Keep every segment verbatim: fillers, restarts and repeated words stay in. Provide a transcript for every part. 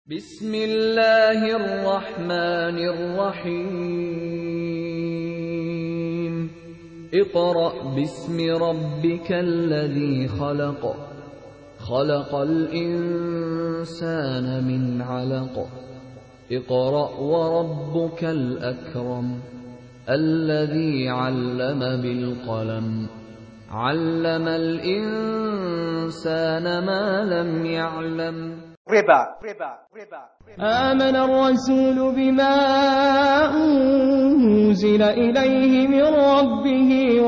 بسم الله الرحمن الرحيم اقرأ باسم ربك الذي خلق خلق الإنسان من علق اقرأ وربك الأكرم الذي علم بالقلم علم الإنسان ما لم يعلم ربا. آمن الرسول بما أنزل إليه من ربه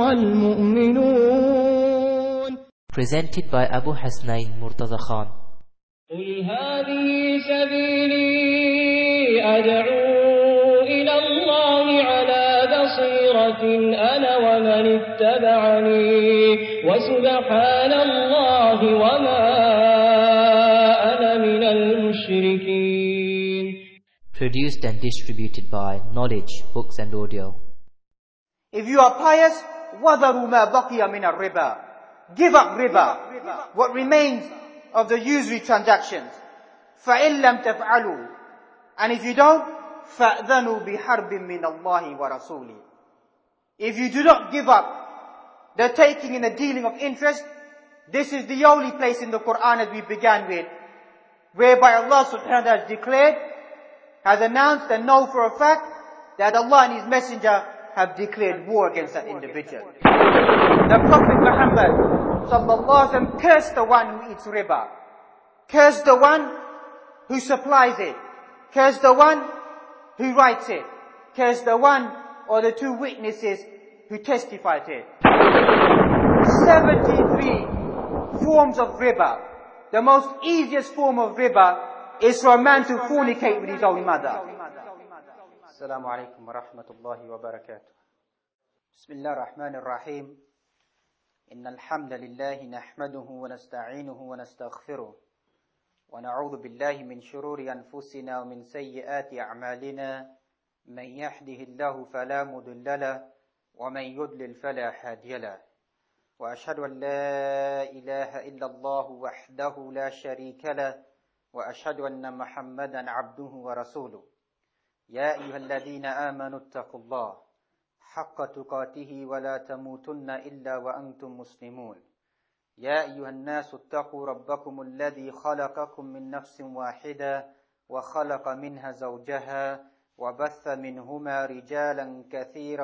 والمؤمنون. Presented by Abu Hasnain Murtaza Khan. قل هذه سبيلي أدعو إلى الله على بصيرة أنا ومن اتبعني وسبحان الله وما أنا من المشركين. Produced and distributed by Knowledge Books and Audio. If you are pious, وَذَرُوا مَا بَقِيَ مِنَ الرِّبَى. Give up riba, what remains of the usury transactions. فَإِن لَمْ تَفْعَلُوا. And if you don't, فَأْذَنُوا بِحَرْبٍ مِّنَ اللَّهِ وَرَسُولِهِ. If you do not give up the taking and the dealing of interest, this is the only place in the Quran, as we began with, whereby Allah subhanahu wa ta'ala has declared, has announced and know for a fact that Allah and His Messenger have declared war against that individual. The Prophet Muhammad sallallahu alaihi wasallam cursed the one who eats riba, cursed the one who supplies it, cursed the one who writes it, cursed the one or the two witnesses who testify to it. seventy-three forms of riba. The most easiest form of riba is for a man to fornicate with his own mother. Assalamu alaikum wa rahmatullahi wa barakatuh. Bismillah ar-Rahman ar-Rahim. Inna alhamdulillahi nahmaduhu wa nasta'inuhu wa nastaghfiruh. Wa na'udhu billahi min shururi anfusina wa min sayyiati a'malina. Man yahdihillahu fala mudilla lahu wa man yudlil fala hadiya lahu. وأشهد أن لا إله إلا الله وحده لا شريك له وأشهد أن محمدا عبده ورسوله يا أيها الذين آمنوا اتقوا الله حق تقاته ولا تموتن إلا وأنتم مسلمون يا أيها الناس اتقوا ربكم الذي خلقكم من نفس واحدة وخلق منها زوجها وبث منهما رجالا كثيرا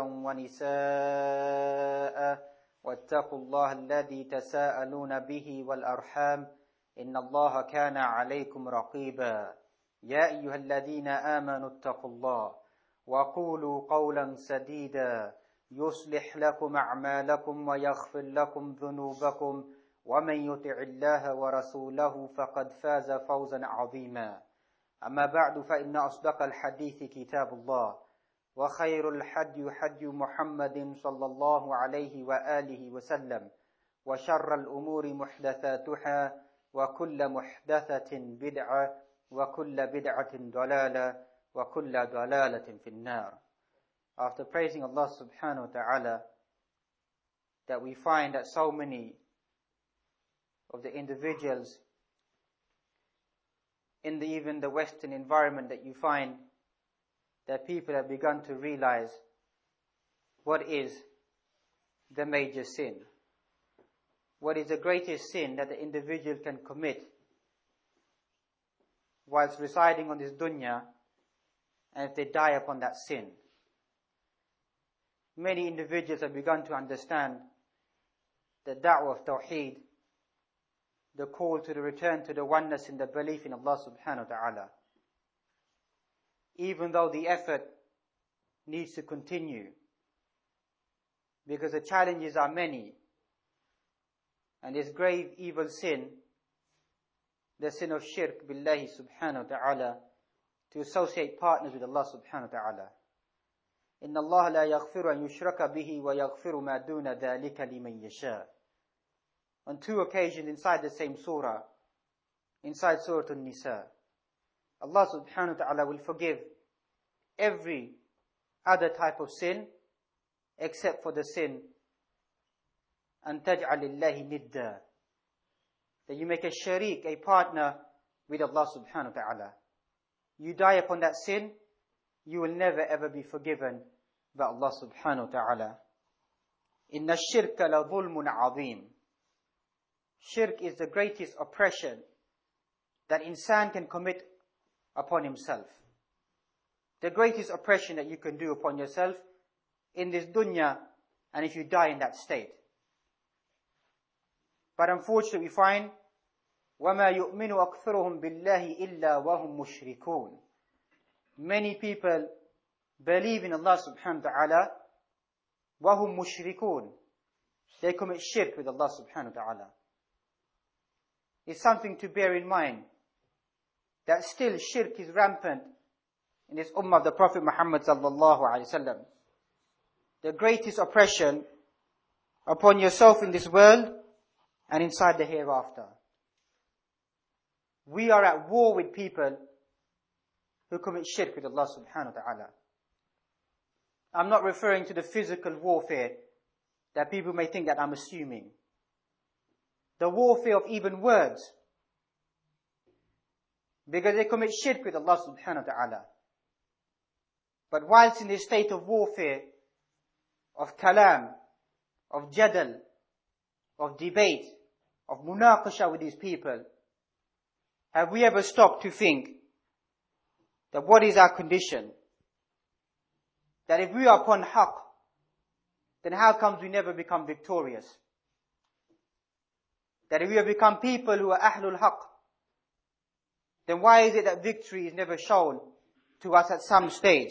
ونساء واتقوا الله الذي تساءلون به والأرحام إن الله كان عليكم رقيبا يا أيها الذين آمنوا اتقوا الله وقولوا قولا سديدا يصلح لكم أعمالكم ويغفر لكم ذنوبكم ومن يطع الله ورسوله فقد فاز فوزا عظيما أما بعد فإن أصدق الحديث كتاب الله وخير الحدي حدي محمد صلى الله عليه وآله وسلم وشر الأمور محدثاتها وكل محدثة بدعة وكل بدعة ضلالة وكل ضلالة في النار. After praising Allah subhanahu wa ta'ala, that we find that so many of the individuals in the, even the Western environment, that you find that people have begun to realize what is the major sin. What is the greatest sin that the individual can commit whilst residing on this dunya, and if they die upon that sin. Many individuals have begun to understand the da'wah of Tawheed, the call to the return to the oneness in the belief in Allah subhanahu wa ta'ala. Even though the effort needs to continue, because the challenges are many, and this grave evil sin, the sin of shirk billahi subhanahu wa ta'ala, to associate partners with Allah subhanahu wa ta'ala. Inna Allah la yaghfiru an yushraka bihi wa yaghfiru ma duna dhalika liman yasha. On two occasions inside the same surah, inside Surah An-Nisa, Allah subhanahu wa ta'ala will forgive every other type of sin except for the sin an taj'al lillahi nidda, that you make a sharik, a partner with Allah subhanahu wa ta'ala. you die upon that sin, you will never ever be forgiven by Allah subhanahu wa ta'ala. Inna shirka la dhulmun azim. Shirk is the greatest oppression that insan can commit upon himself. The greatest oppression that you can do upon yourself in this dunya, and if you die in that state. But unfortunately we find وَمَا يُؤْمِنُ أَكْثَرُهُمْ بِاللَّهِ إِلَّا وَهُمْ مُشْرِكُونَ. Many people believe in Allah subhanahu wa ta'ala, وَهُمْ مُشْرِكُونَ. They commit shirk with Allah subhanahu wa ta'ala. It's something to bear in mind that still shirk is rampant in this ummah of the Prophet Muhammad sallallahu alaihi wasallam. The greatest oppression upon yourself in this world and inside the hereafter. We are at war with people who commit shirk with Allah subhanahu wa ta'ala. I'm not referring to the physical warfare that people may think that I'm assuming. The warfare of even words. Because they commit shirk with Allah subhanahu wa ta'ala. But whilst in this state of warfare, of kalam, of jadal, of debate, of munaqasha with these people, have we ever stopped to think that what is our condition? That if we are upon haqq, then how comes we never become victorious? That if we have become people who are ahlul haqq, then why is it that victory is never shown to us at some stage?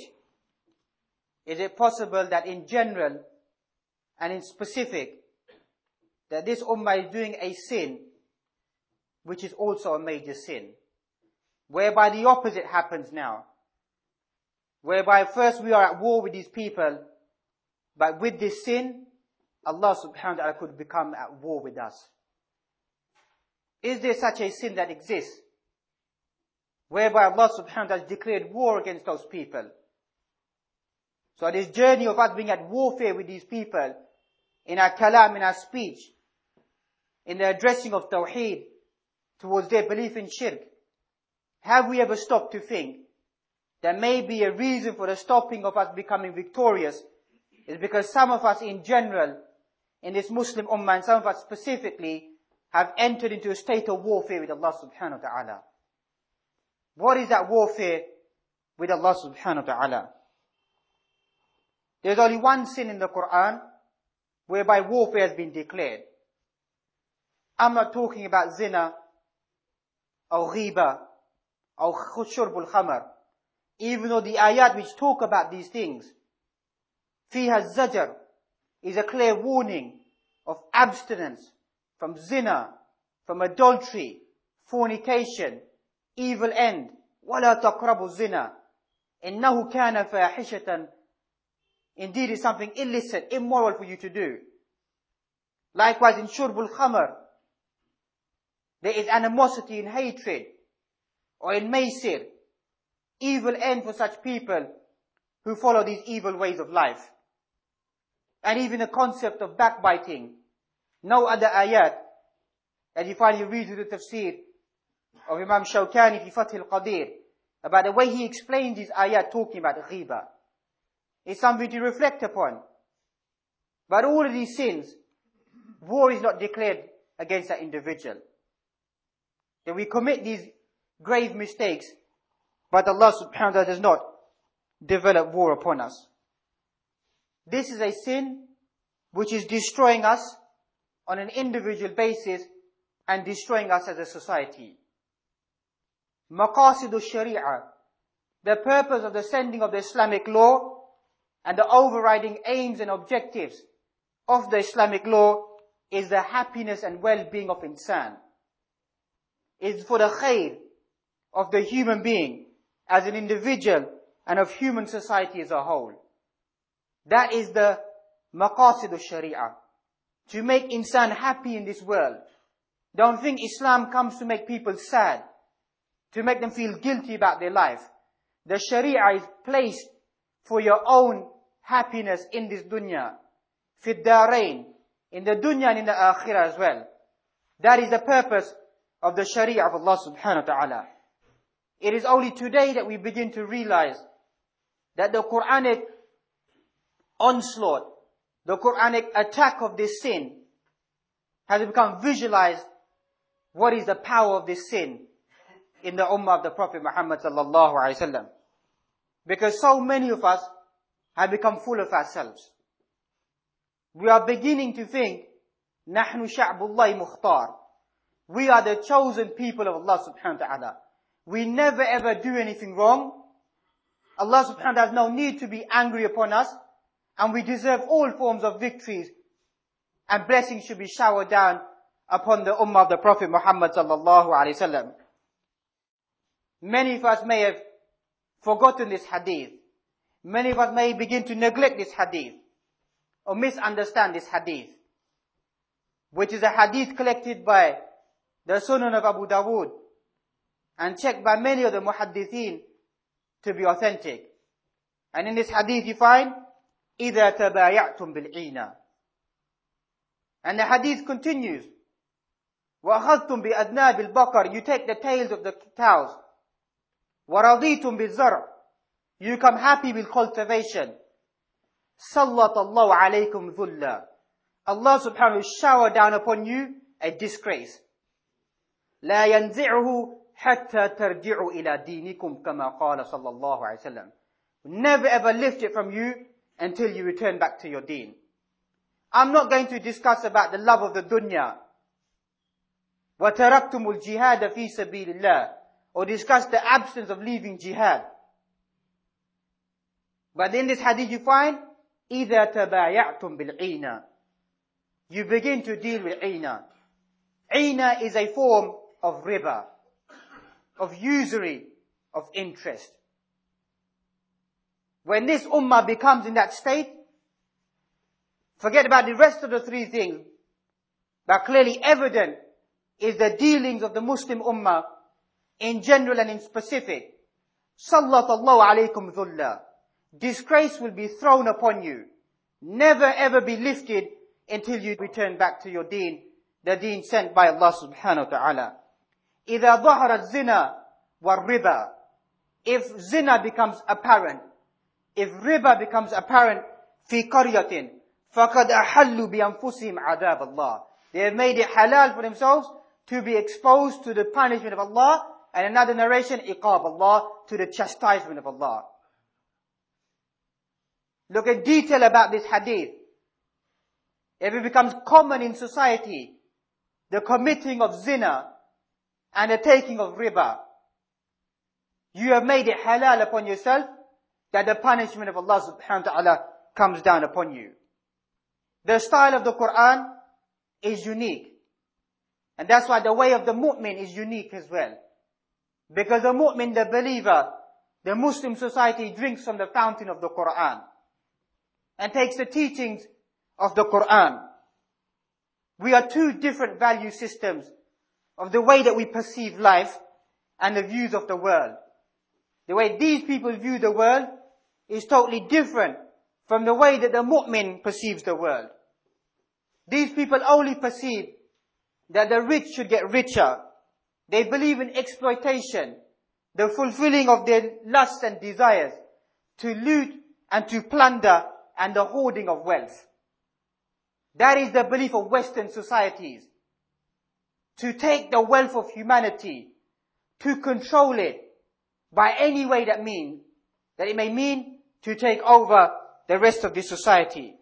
Is it possible that in general and in specific, that this ummah is doing a sin which is also a major sin, whereby the opposite happens now, whereby first we are at war with these people, but with this sin, Allah subhanahu wa ta'ala could become at war with us. Is there such a sin that exists, whereby Allah subhanahu wa ta'ala has declared war against those people? So this journey of us being at warfare with these people, in our kalam, in our speech, in the addressing of tawheed, towards their belief in shirk, have we ever stopped to think that maybe a reason for the stopping of us becoming victorious is because some of us in general, in this Muslim ummah, and some of us specifically, have entered into a state of warfare with Allah subhanahu wa ta'ala. What is that warfare with Allah subhanahu wa ta'ala? There's only one sin in the Quran whereby warfare has been declared. I'm not talking about zina, or ghiba, or shurbul khamar. Even though the ayat which talk about these things, fiha zajar, is a clear warning of abstinence from zina, from adultery, fornication, evil end. وَلَا تَقْرَبُوا الزِّنَا إِنَّهُ كَانَ فَاحِشَةً. Indeed, it's something illicit, immoral for you to do. Likewise in shurbul khamar, there is animosity and hatred, or in maysir, evil end for such people who follow these evil ways of life. And even the concept of backbiting. No other ayat, as you finally read through the tafsir of Imam Shawkani fi Fath al-Qadir, about the way he explains these ayat talking about ghiba. It's something to reflect upon. But all of these sins, war is not declared against that individual. That we commit these grave mistakes, but Allah subhanahu wa ta'ala does not develop war upon us. This is a sin which is destroying us on an individual basis and destroying us as a society. Maqasidu Sharia, the purpose of the sending of the Islamic law and the overriding aims and objectives of the Islamic law is the happiness and well-being of insan. Is for the khair of the human being as an individual and of human society as a whole. That is the maqasid of Sharia. To make insan happy in this world. Don't think Islam comes to make people sad, to make them feel guilty about their life. The Sharia is placed for your own happiness in this dunya, fi darain, in the dunya and in the akhirah as well. That is the purpose of the Sharia of Allah subhanahu wa ta'ala. It is only today that we begin to realize that the Quranic onslaught, the Quranic attack of this sin has become visualized. What is the power of this sin in the ummah of the Prophet Muhammad sallallahu alaihi wasallam? Because so many of us have become full of ourselves. We are beginning to think, نحن شعب الله مختار. We are the chosen people of Allah subhanahu wa ta'ala. We never ever do anything wrong. Allah subhanahu wa ta'ala has no need to be angry upon us. And we deserve all forms of victories. And blessings should be showered down upon the ummah of the Prophet Muhammad sallallahu alaihi wasallam. Many of us may have forgotten this hadith. Many of us may begin to neglect this hadith or misunderstand this hadith, which is a hadith collected by the Sunan of Abu Dawood and checked by many of the muhaddithin to be authentic. And in this hadith you find, إِذَا تَبَايَعْتُمْ بِالْعِينَةِ. And the hadith continues, وَأَخَذْتُمْ بِأَذْنَابِ الْبَقَرِ. You take the tails of the cows. وَرَضِيتُمْ بِالزَّرْعِ. You become happy with cultivation. سَلَّطَ اللَّهُ عَلَيْكُمْ ذُلًّا. Allah subhanahu wa ta'ala will shower down upon you a disgrace. لَا يَنْزِعُهُ حَتَّى تَرْجِعُوا إِلَى دِينِكُمْ كَمَا قَالَ صَلَّى اللَّهُ عَلَيْهِ وسلم. Never ever lift it from you until you return back to your deen. I'm not going to discuss about the love of the dunya. وَتَرَكْتُمُ الْجِهَادَ فِي سَبِيلِ اللَّهِ. Or discuss the absence of leaving jihad. But in this hadith you find, إِذَا تَبَايَعْتُمْ بِالْعِينَةِ. You begin to deal with عِينَةِ. عِينَةِ is a form of riba, of usury, of interest. When this ummah becomes in that state, forget about the rest of the three things, but clearly evident is the dealings of the Muslim ummah in general and in specific. Sallat Allah alaykum dhulla. Disgrace will be thrown upon you. Never ever be lifted until you return back to your deen, the deen sent by Allah subhanahu wa ta'ala. إِذَا ظَهَرَ الزِّنَا وَالرِّبَى. If zina becomes apparent, if riba becomes apparent, في قرية فَقَدْ أَحَلُّوا بِأَنفُسِهِمْ عَذَابَ اللَّهِ. They have made it halal for themselves to be exposed to the punishment of Allah, and another narration, iqab Allah, to the chastisement of Allah. Look at detail about this hadith. If it becomes common in society, the committing of zina and the taking of riba, you have made it halal upon yourself that the punishment of Allah subhanahu wa ta'ala comes down upon you. The style of the Quran is unique. And that's why the way of the mu'min is unique as well. Because the mu'min, the believer, the Muslim society drinks from the fountain of the Quran and takes the teachings of the Quran. We are two different value systems of the way that we perceive life and the views of the world. The way these people view the world is totally different from the way that the mu'min perceives the world. These people only perceive that the rich should get richer. They believe in exploitation, the fulfilling of their lusts and desires, to loot and to plunder, and the hoarding of wealth. That is the belief of Western societies. To take the wealth of humanity, to control it by any way that means, that it may mean to take over the rest of the society.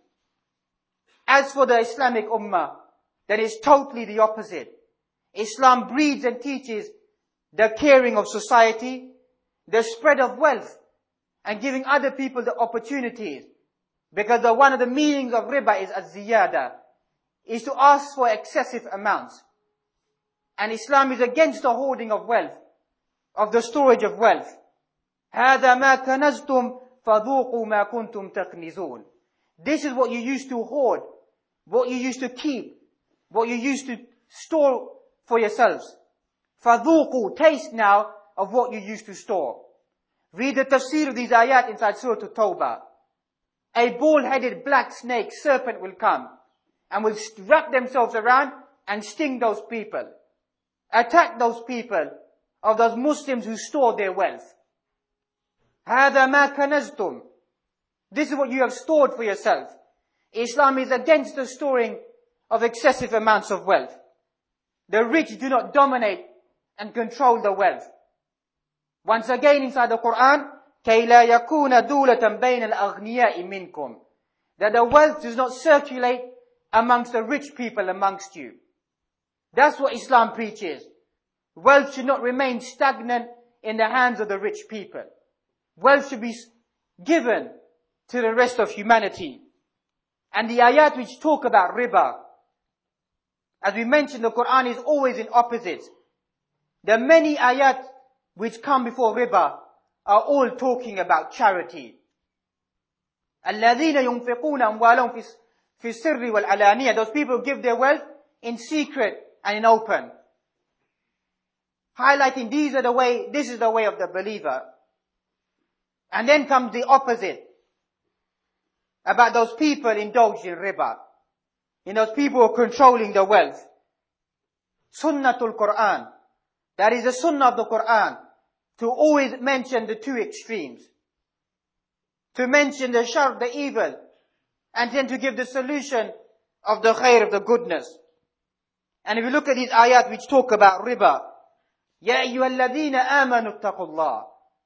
As for the Islamic Ummah, that is totally the opposite. Islam breeds and teaches the caring of society, the spread of wealth, and giving other people the opportunities. Because the, one of the meanings of riba is az-ziyada, is to ask for excessive amounts. And Islam is against the hoarding of wealth, of the storage of wealth. هَذَا مَا كَنَزْتُمْ فَذُوقُوا مَا كُنْتُمْ تَكْنِزُونَ. This is what you used to hoard, what you used to keep, what you used to store for yourselves. فَذُوقُوا. Taste now of what you used to store. Read the tafsir of these ayat inside Surah At-Tawbah. A bald-headed black snake serpent will come and will wrap themselves around and sting those people, attack those people of those Muslims who store their wealth. هَذَا مَا كَنَزْتُمْ. This is what you have stored for yourself. Islam is against the storing of excessive amounts of wealth. The rich do not dominate and control the wealth. Once again inside the Quran, كَيْ لَا يَكُونَ دُولَةً بَيْنَ الْأَغْنِيَاءِ مِنْكُمْ. That the wealth does not circulate amongst the rich people amongst you. That's what Islam preaches. Wealth should not remain stagnant in the hands of the rich people. Wealth should be given to the rest of humanity. And the ayat which talk about riba, as we mentioned, the Quran is always in opposites. The many ayat which come before riba are all talking about charity. الَّذِينَ يُنْفِقُونَ أَمْوَالَهُمْ فِي السِّرِّ وَالْعَلَانِيَةِ. Those people who give their wealth in secret and in open. Highlighting these are the way, this is the way of the believer. And then comes the opposite. About those people indulged in riba. In those people who are controlling the wealth. Sunnatul Quran. That is the sunnah of the Quran. To always mention the two extremes. To mention the shar, the evil. And then to give the solution of the khair, of the goodness. And if you look at these ayat which talk about riba. Ya ayyuhalladhina amanu attaqullah.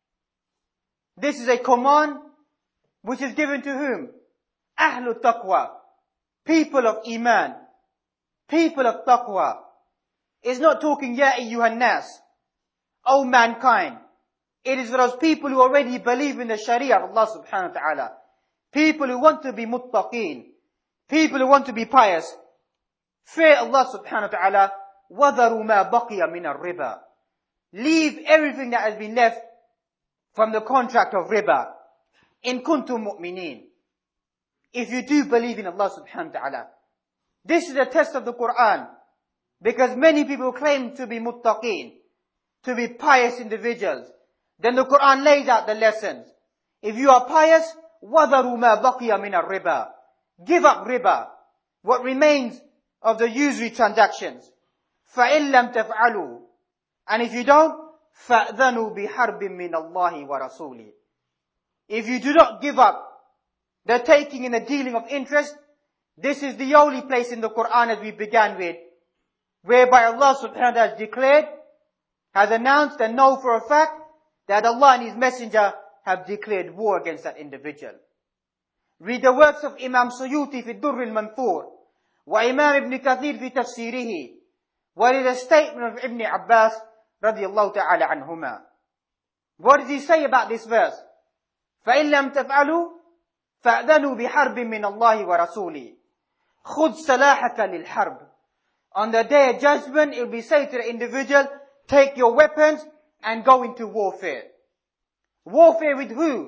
This is a command which is given to whom? Ahlul taqwa. People of iman. People of taqwa. It's not talking ya ayyuhan nas. O mankind. It is for those people who already believe in the sharia of Allah subhanahu wa ta'ala. People who want to be muttaqeen. People who want to be pious. Fear Allah subhanahu wa ta'ala. وَذَرُوا مَا بَقِيَ مِنَ الرِّبَى. Leave everything that has been left from the contract of riba. In kuntum mu'mineen. If you do believe in Allah subhanahu wa ta'ala. This is the test of the Quran. Because many people claim to be muttaqeen. To be pious individuals. Then the Quran lays out the lessons. If you are pious, وَذَرُوا مَا بَقِيَ مِنَ الرِّبَى. Give up riba. What remains of the usury transactions. فَإِن لَمْ تَفْعَلُوا. And if you don't, فَأْذَنُوا بِحَرْبٍ مِّنَ اللَّهِ وَرَسُولِهِ. If you do not give up the taking and the dealing of interest, this is the only place in the Quran as we began with, whereby Allah subhanahu wa ta'ala has declared, has announced and know for a fact that Allah and His Messenger have declared war against that individual. Read the works of Imam Suyuti fi Durr al-Manthur, wa Imam Ibn Kathir fi tafsirihi, what is a statement of Ibn Abbas radiyallahu ta'ala anhuma. What does he say about this verse? فَإِن لَمْ تَفْعَلُوا فَأْذَنُوا بِحَرْبٍ مِّنَ اللَّهِ وَرَسُولِهِ. خُذْ سَلَاحَكَ لِلْحَرْبِ. On the day of judgment, it will be said to the individual, take your weapons and go into warfare. Warfare with who?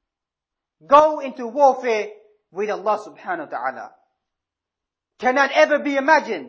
Go into warfare with Allah subhanahu wa ta'ala. Cannot ever be imagined.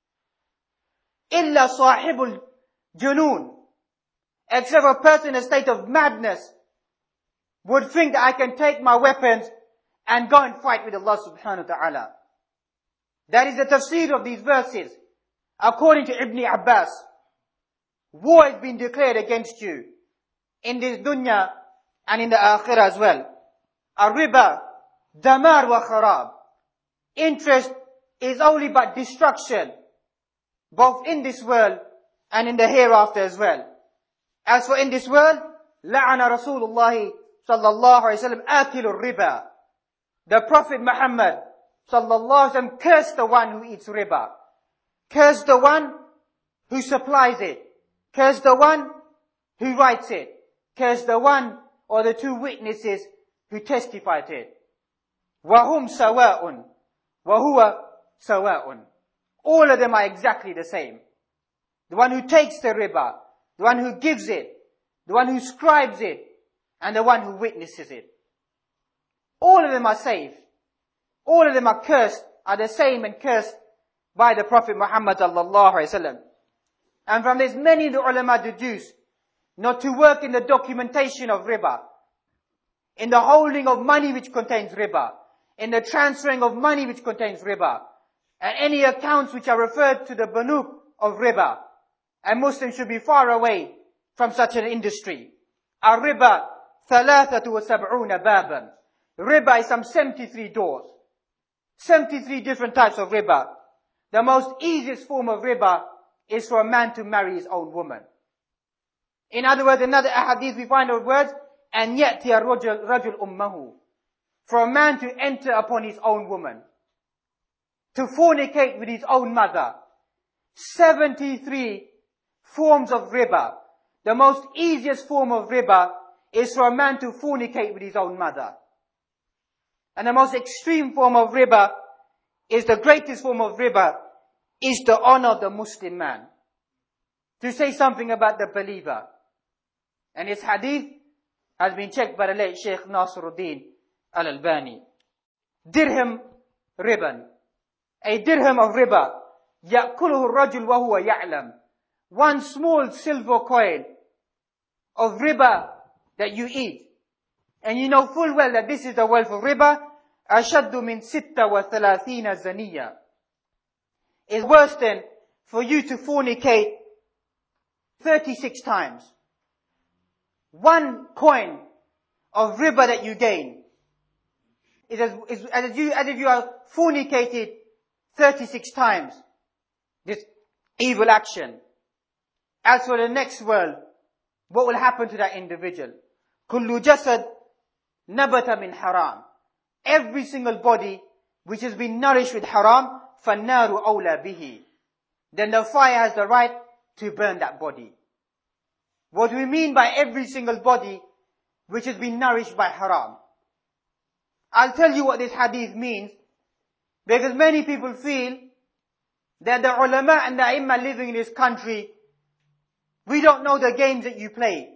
إِلَّا صَاحِبُ الْجُنُونِ. Except a person in a state of madness would think that I can take my weapons and go and fight with Allah subhanahu wa ta'ala. That is the tafsir of these verses. According to Ibn Abbas, war has been declared against you in this dunya and in the akhirah as well. Ar-riba, damar wa kharab. Interest is only but destruction, both in this world and in the hereafter as well. As for in this world, la'ana Rasulullah sallallahu alayhi wa sallam akilu riba. The Prophet Muhammad sallallahu alayhi wa sallam cursed the one who eats riba. Cursed the one who supplies it. Cursed the one who writes it. Cursed the one or the two witnesses who testify to it. وَهُمْ سَوَاءٌ وَهُوَ سَوَاءٌ. All of them are exactly the same. The one who takes the riba, the one who gives it, the one who scribes it, and the one who witnesses it. All of them are saved. All of them are cursed, are the same and cursed by the Prophet Muhammad sallallahu alaihi wasallam. And from this, many the ulama deduce not to work in the documentation of riba, in the holding of money which contains riba, in the transferring of money which contains riba, and any accounts which are referred to the banuk of riba. And Muslims should be far away from such an industry. الربا ثلاثة وسبعون بابا. Riba is some seventy-three doors. seventy-three different types of riba. The most easiest form of riba is for a man to marry his own woman. In other words, another hadith we find the words, and yet rajul rajul ummahu. For a man to enter upon his own woman. To fornicate with his own mother. seventy-three forms of riba. The most easiest form of riba is for a man to fornicate with his own mother. And the most extreme form of riba is the greatest form of riba, is to honor the Muslim man. To say something about the believer. And this hadith has been checked by the late Sheikh Nasiruddin Al-Albani. Dirham riban. A dirham of riba. يَأْكُلُهُ الرَّجُلُ وَهُوَ يَعْلَمُ. One small silver coin of riba that you eat. And you know full well that this is the wealth of riba. أَشَدُّ مِنْ سِتَّ وَثَلَاثِينَ زَنِيًّا. Is worse than for you to fornicate thirty-six times. One coin of riba that you gain is as, is as, you, as if you are fornicated thirty-six times. This evil action. As for the next world, what will happen to that individual? كُلُّ جَسَدْ نَبَتَ مِنْ حَرَامٍ. Every single body which has been nourished with haram, فَالنَّارُ أَوْلَى بِهِ. Then the fire has the right to burn that body. What do we mean by every single body which has been nourished by haram? I'll tell you what this hadith means, because many people feel that the ulama and the imam living in this country, we don't know the games that you play.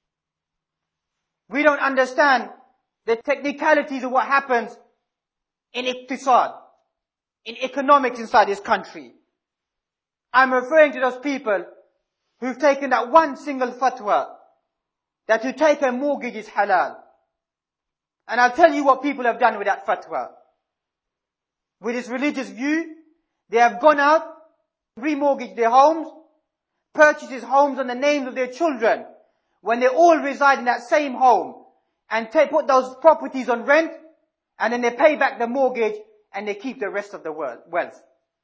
We don't understand the technicalities of what happens in iqtisad, in economics inside this country. I'm referring to those people who've taken that one single fatwa, that to take a mortgage is halal. And I'll tell you what people have done with that fatwa. With this religious view, they have gone out, remortgaged their homes, purchased homes on the names of their children, when they all reside in that same home, and take, put those properties on rent, and then they pay back the mortgage, and they keep the rest of the wealth.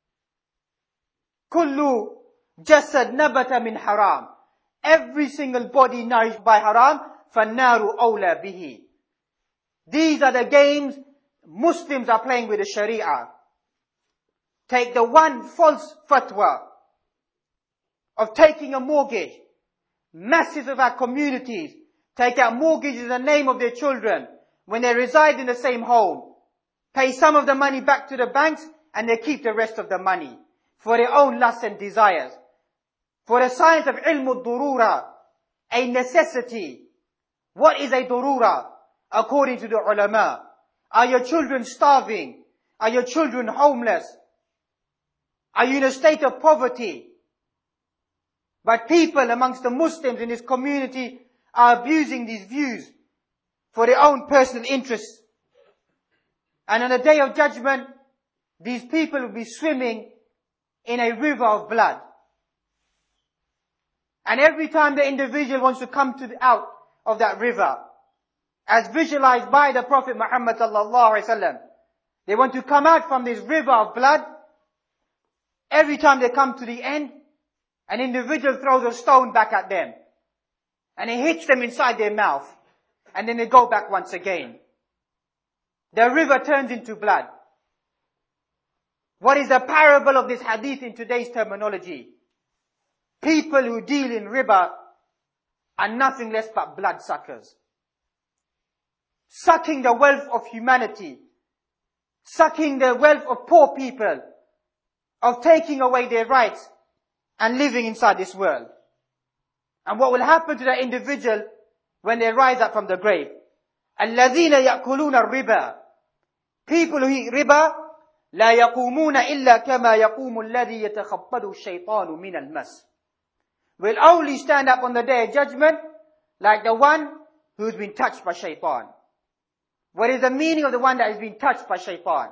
Kullu jasad nabata min haram. Every single body nourished by haram, فَالنَّارُ أَوْلَى بِهِ. These are the games Muslims are playing with the Sharia. Take the one false fatwa of taking a mortgage. Masses of our communities take out mortgages in the name of their children when they reside in the same home. Pay some of the money back to the banks and they keep the rest of the money for their own lusts and desires. For the science of ilm al-durura, a necessity. What is a durura? According to the ulama. Are your children starving? Are your children homeless? Are you in a state of poverty? But people amongst the Muslims in this community are abusing these views for their own personal interests. And on the day of judgment, these people will be swimming in a river of blood. And every time the individual wants to come to the, out of that river, as visualized by the Prophet Muhammad sallallahu alaihi wasallam, they want to come out from this river of blood. Every time they come to the end, an individual throws a stone back at them. And it hits them inside their mouth. And then they go back once again. The river turns into blood. What is the parable of this hadith in today's terminology? People who deal in riba are nothing less but bloodsuckers. Sucking the wealth of humanity. Sucking the wealth of poor people. Of taking away their rights and living inside this world. And what will happen to that individual when they rise up from the grave? الَّذِينَ يَأْكُلُونَ الرِّبَا. People who eat riba, لَا يَقُومُونَ إِلَّا كَمَا يَقُومُ الَّذِي يَتَخَبَّدُ الشَّيْطَانُ مِنَ الْمَسِّ. Will only stand up on the day of judgment like the one who's been touched by shaitan. What is the meaning of the one that has been touched by shaitan?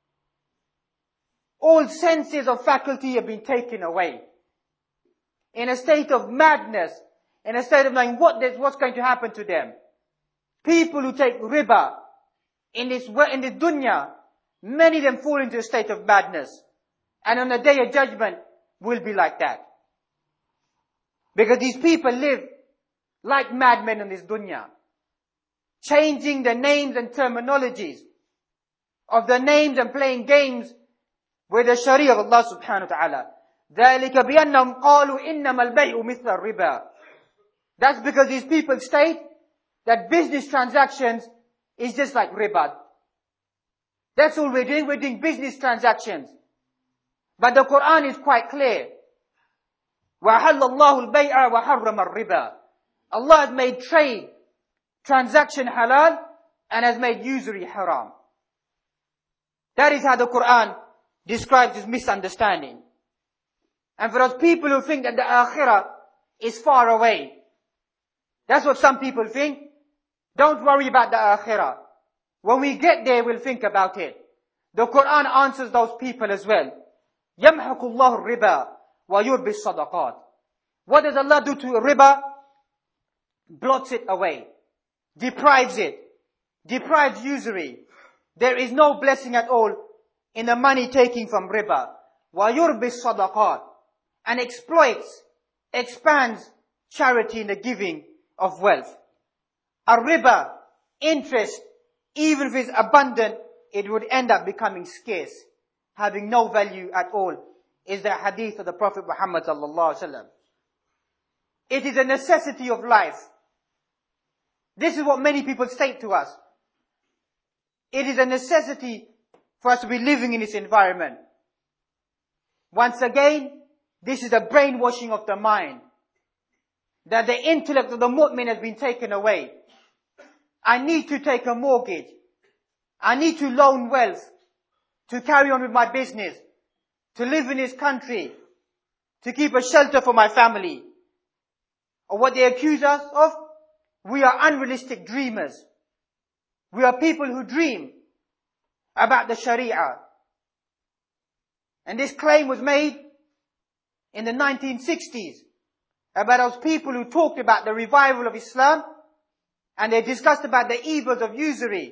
All senses of faculty have been taken away. In a state of madness, in a state of knowing what this, what's going to happen to them. People who take riba in this, in this dunya, many of them fall into a state of madness. And on the day of judgment will be like that. Because these people live like madmen in this dunya, changing the names and terminologies of the names and playing games with the Sharia of Allah subhanahu wa ta'ala. ذَلِكَ بِأَنَّهُمْ قَالُوا إِنَّمَا الْبَيْءُ مِثْلَ الرِّبَى. That's because these people state that business transactions is just like riba. That's all we're doing. We're doing business transactions. But the Quran is quite clear. وَحَلَّ اللَّهُ الْبَيْعَ وَحَرَّمَ الرِّبَى. Allah has made trade, transaction halal, and has made usury haram. That is how the Quran describes this misunderstanding. And for those people who think that the akhirah is far away, that's what some people think. Don't worry about the akhirah. When we get there, we'll think about it. The Quran answers those people as well. يَمْحَقُ اللَّهُ الرِّبَى وَيُرْبِي الصَّدَقَاتِ. What does Allah do to riba? Blots it away. Deprives it. Deprives usury. There is no blessing at all in the money taking from riba. وَيُرْبِي الصَّدَقَاتِ. And exploits, expands charity in the giving of wealth. A riba, interest, even if it's abundant, it would end up becoming scarce, having no value at all, is the hadith of the Prophet Muhammad sallallahu alaihi wasallam. It is a necessity of life. This is what many people state to us. It is a necessity for us to be living in this environment. Once again, this is the brainwashing of the mind. That the intellect of the mu'min has been taken away. I need to take a mortgage. I need to loan wealth to carry on with my business, to live in this country, to keep a shelter for my family. Or what they accuse us of, we are unrealistic dreamers. We are people who dream about the Sharia. And this claim was made in the nineteen sixties about those people who talked about the revival of Islam, and they discussed about the evils of usury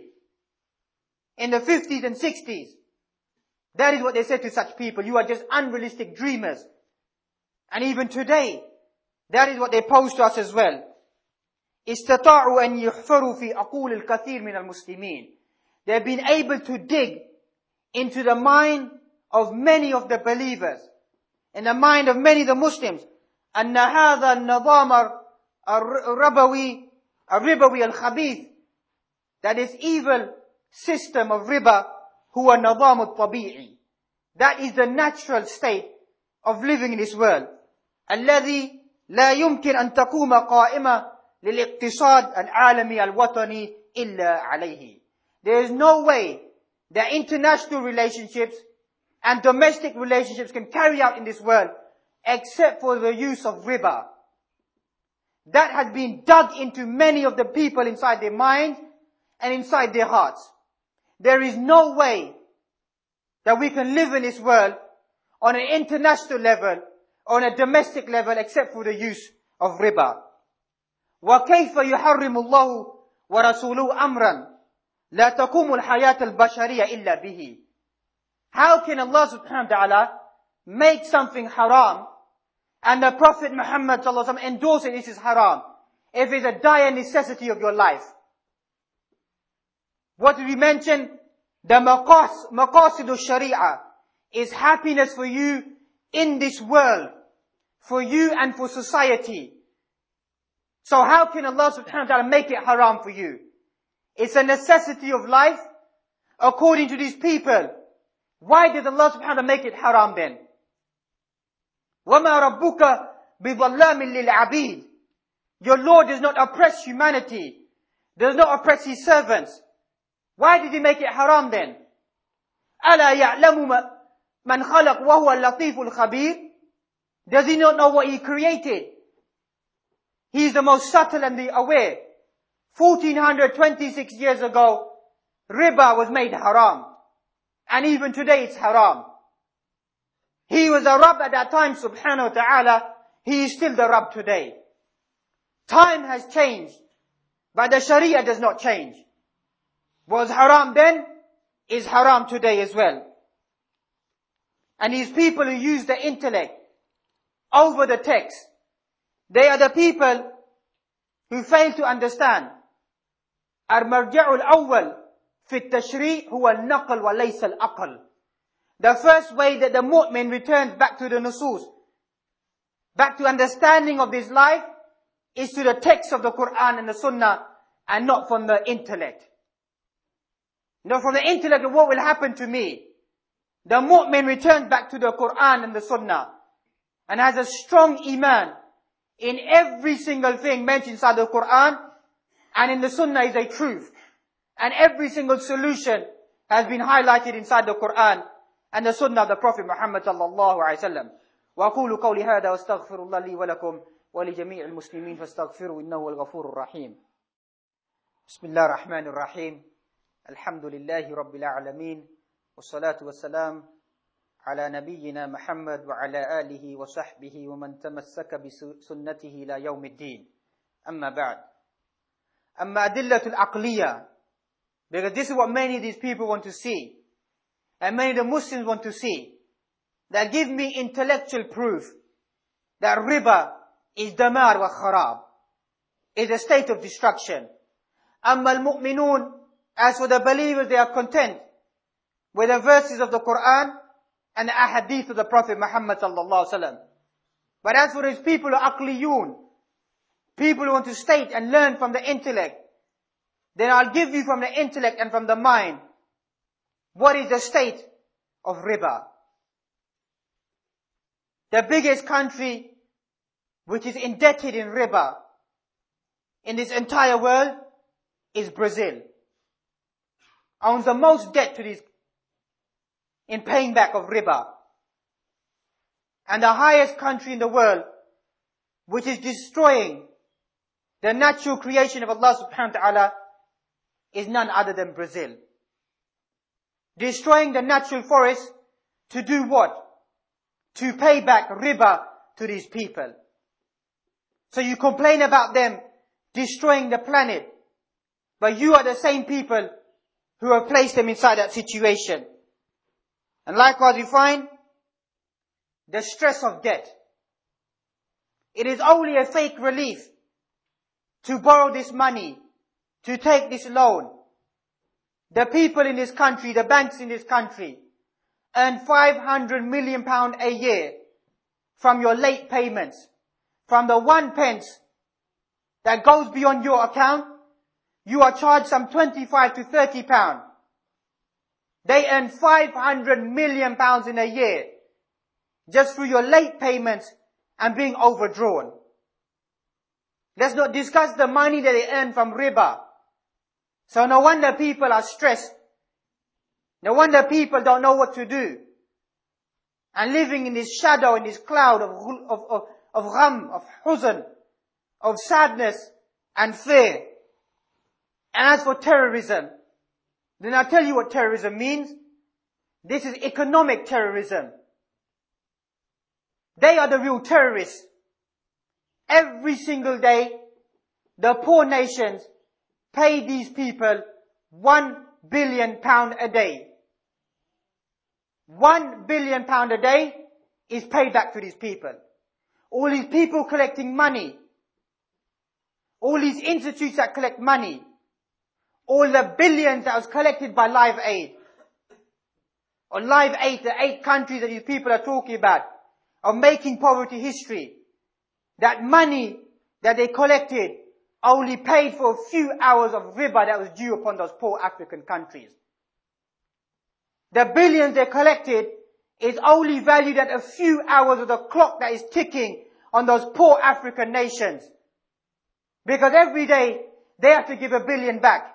in the fifties and sixties. That is what they said to such people. You are just unrealistic dreamers. And even today, that is what they pose to us as well. استطاعوا أن يحفروا في عقول الكثير من المسلمين. They have been able to dig into the mind of many of the believers, in the mind of many of the Muslims, أن هذا النظام الربوي الربوي الخبيث, that is evil system of riba, هو النظام الطبيعي. That is the natural state of living in this world. الذي لا يمكن أن تقوم قائمة للاقتصاد العالمي الوطني إلا عليه. There is no way that international relationships and domestic relationships can carry out in this world except for the use of riba. That has been dug into many of the people inside their minds and inside their hearts. There is no way that we can live in this world on an international level, on a domestic level, except for the use of riba. وَكَيْفَ يُحَرِّمُ اللَّهُ وَرَسُولُهُ أَمْرًا لَا تَقُومُ الْحَيَاةَ الْبَشَرِيَّةَ إِلَّا بِهِ. How can Allah subhanahu wa ta'ala make something haram and the Prophet Muhammad sallallahu alaihi wasallam endorse it, this is haram, if it's a dire necessity of your life? What did we mention? The maqas, maqasid al-sharia is happiness for you in this world, for you and for society. So how can Allah subhanahu wa ta'ala make it haram for you? It's a necessity of life according to these people. Why did Allah subhanahu wa ta'ala make it haram then? وَمَا رَبُّكَ بِظَلَّامٍ لِلْعَبِيدِ. Your Lord does not oppress humanity, does not oppress His servants. Why did He make it haram then? أَلَا يَعْلَمُ مَنْ خَلَقْ وَهُوَ اللَّطِيفُ الْخَبِيرُ. Does He not know what He created? He is the most subtle and the aware. fourteen twenty-six years ago, riba was made haram. And even today it's haram. He was a Rabb at that time, subhanahu wa ta'ala. He is still the Rabb today. Time has changed, but the Sharia does not change. Was haram then, is haram today as well. And these people who use the intellect over the text, they are the people who fail to understand. المرجع الأول في التشريع هو النقل وليس العقل. The first way that the mu'min returns back to the nusus, back to understanding of this life, is to the text of the Quran and the Sunnah, and not from the intellect. Not from the intellect of what will happen to me. The mu'min returns back to the Quran and the Sunnah, and has a strong iman in every single thing mentioned inside the Quran, and in the Sunnah is a truth. And every single solution has been highlighted inside the Quran and the Sunnah of the Prophet Muhammad sallallahu alaihi wasallam. وأقول قولي هذا واستغفر الله لي ولكم ولجميع المسلمين فاستغفروا إنه هو الغفور الرحيم. بسم الله الرحمن الرحيم. الحمد لله رب العالمين والصلاة والسلام على نبينا محمد وعلى آله وصحبه ومن تمسك بسنته إلى يوم الدين. أما بعد. أما أدلة العقلية, because this is what many of these people want to see, and many of the Muslims want to see, that give me intellectual proof that riba is damar wa kharab, is a state of destruction. Amma al-mu'minun, as for the believers, they are content with the verses of the Quran and the ahadith of the Prophet Muhammad sallallahu alaihi wasallam. But as for these people who are aqliyun, people who want to state and learn from the intellect, then I'll give you from the intellect and from the mind what is the state of riba. The biggest country which is indebted in riba in this entire world is Brazil. Owns the most debt to this in paying back of riba. And the highest country in the world which is destroying the natural creation of Allah subhanahu wa ta'ala is none other than Brazil. Destroying the natural forest to do what? To pay back riba to these people. So you complain about them destroying the planet, but you are the same people who have placed them inside that situation. And likewise we find the stress of debt. It is only a fake relief to borrow this money, to take this loan. The people in this country, the banks in this country, earn five hundred million pounds a year from your late payments. From the one pence that goes beyond your account, you are charged some twenty-five to thirty pounds. They earn five hundred million pounds in a year just through your late payments and being overdrawn. Let's not discuss the money that they earn from riba. So no wonder people are stressed. No wonder people don't know what to do. And living in this shadow, in this cloud of, of, of, of gham, of huzn, of sadness and fear. And as for terrorism, then I'll tell you what terrorism means. This is economic terrorism. They are the real terrorists. Every single day, the poor nations pay these people one billion pound a day. One billion pound a day is paid back to these people. All these people collecting money, all these institutes that collect money, all the billions that was collected by Live Aid, or Live Aid, the eight countries that these people are talking about, of making poverty history. That money that they collected only paid for a few hours of riba that was due upon those poor African countries. The billions they collected is only valued at a few hours of the clock that is ticking on those poor African nations. Because every day they have to give a billion back.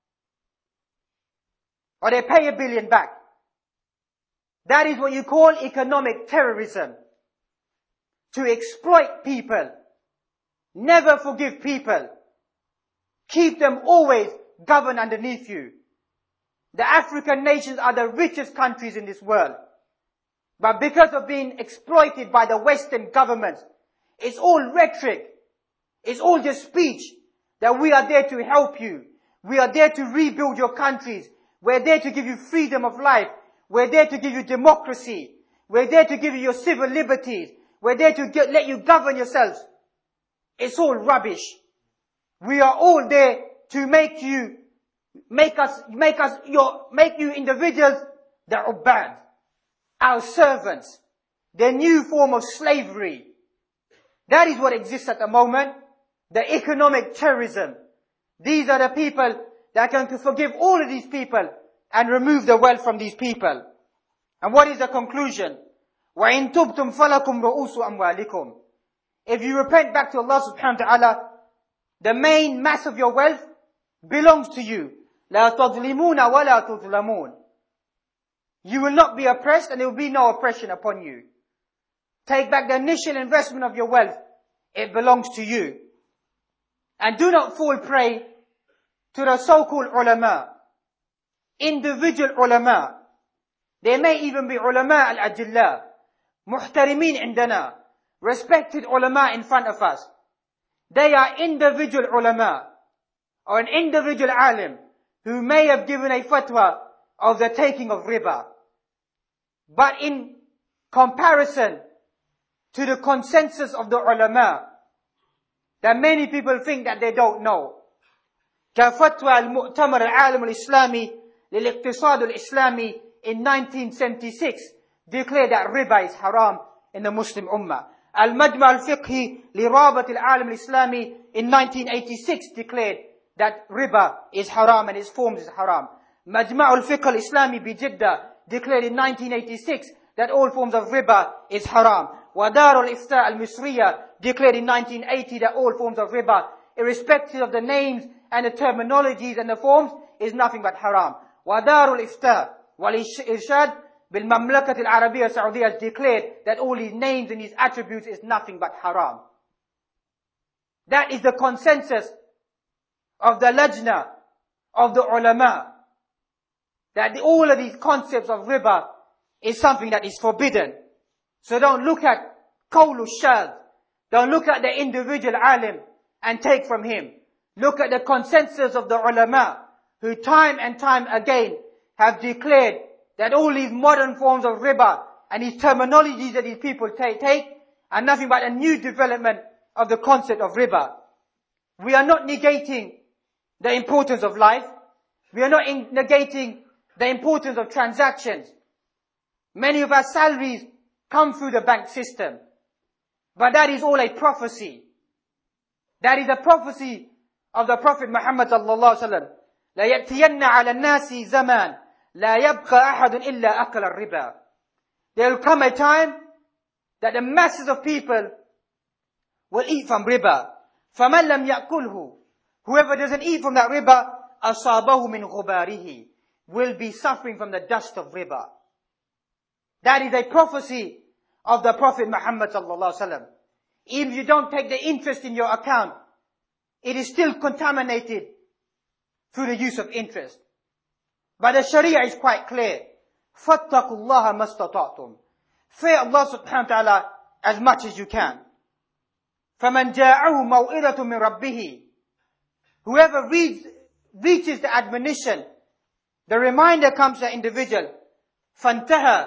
Or they pay a billion back. That is what you call economic terrorism. To exploit people. Never forgive people. Keep them always governed underneath you. The African nations are the richest countries in this world. But because of being exploited by the Western governments, it's all rhetoric. It's all just speech. That we are there to help you. We are there to rebuild your countries. We're there to give you freedom of life. We're there to give you democracy. We're there to give you your civil liberties. We're there to get, let you govern yourselves. It's all rubbish. We are all there to make you, make us, make us, your, make you individuals that are bad. Our servants. The new form of slavery. That is what exists at the moment. The economic terrorism. These are the people that are going to forgive all of these people and remove the wealth from these people. And what is the conclusion? وَإِن تُبْتُمْ فَلَكُمْ رُؤُوسُ أَمْوَالِكُمْ. If you repent back to Allah subhanahu wa ta'ala, the main mass of your wealth belongs to you. لَا تَظْلِمُونَ وَلَا تُظْلَمُونَ. You will not be oppressed and there will be no oppression upon you. Take back the initial investment of your wealth. It belongs to you. And do not fall prey to the so-called ulama. Individual ulama. There may even be ulama al-ajillah. Muhtarimin indana. Respected ulama in front of us. They are individual ulama. Or an individual alim who may have given a fatwa of the taking of riba. But in comparison to the consensus of the ulama, that many people think that they don't know. كفتوى المؤتمر العالم الإسلامي للاقتصاد الإسلامي in nineteen seventy-six declared that riba is haram in the Muslim Ummah. المجمع الفقهي لرابط العالم الإسلامي in nineteen eighty-six declared that riba is haram and its forms is haram. مجمع الفقه الإسلامي بجدة declared in nineteen eighty-six that all forms of riba is haram. ودار الإفتاء المصرية declared in nineteen eighty that all forms of riba, irrespective of the names and the terminologies and the forms, is nothing but haram. ودار الإفتاء والإرشاد بالمملكة العربية السعودية has declared that all these names and these attributes is nothing but haram. That is the consensus of the lajna, of the ulama, that the, all of these concepts of riba is something that is forbidden. So don't look at qawlu shadh. Don't look at the individual alim and take from him. Look at the consensus of the ulama, who time and time again have declared that all these modern forms of riba and these terminologies that these people take, take are nothing but a new development of the concept of riba. We are not negating the importance of life. We are not in negating the importance of transactions. Many of our salaries come through the bank system. But that is all a prophecy. That is a prophecy of the Prophet Muhammad sallallahu alaihi wasallam. لا يأتين على الناس زمان لا يبقى أحد إلا أكل الربا. There will come a time that the masses of people will eat from riba. فمن لم يأكله, whoever doesn't eat from that riba, أصابه من غباره, will be suffering from the dust of riba. That is a prophecy of the Prophet Muhammad sallallahu alaihi wasallam. Even if you don't take the interest in your account, it is still contaminated through the use of interest. But the Sharia is quite clear. فَاتَّقُوا اللَّهَ مَا اسْتَطَعْتُمْ. Fear Allah subhanahu wa ta'ala as much as you can. فَمَنْ جَاءَهُ مَوْئِذَةٌ مِّن رَبِّهِ. Whoever reads, reaches the admonition, the reminder comes to the individual, فَانْتَهَى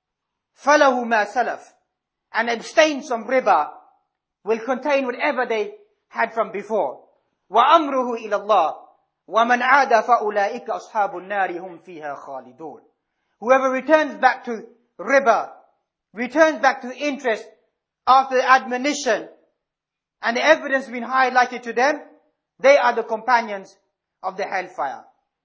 فَلَهُ مَا سَلَفْ, and abstains from riba, will contain whatever they had from before. وَأَمْرُهُ إِلَى اللَّهِ وَمَنْ عَادَ فَأُولَٰئِكَ أَصْحَابُ النَّارِ هُمْ فِيهَا خَالِدُونَ. Whoever returns back to riba, returns back to interest after the admonition and the evidence has been highlighted to them, they are the companions of the hellfire.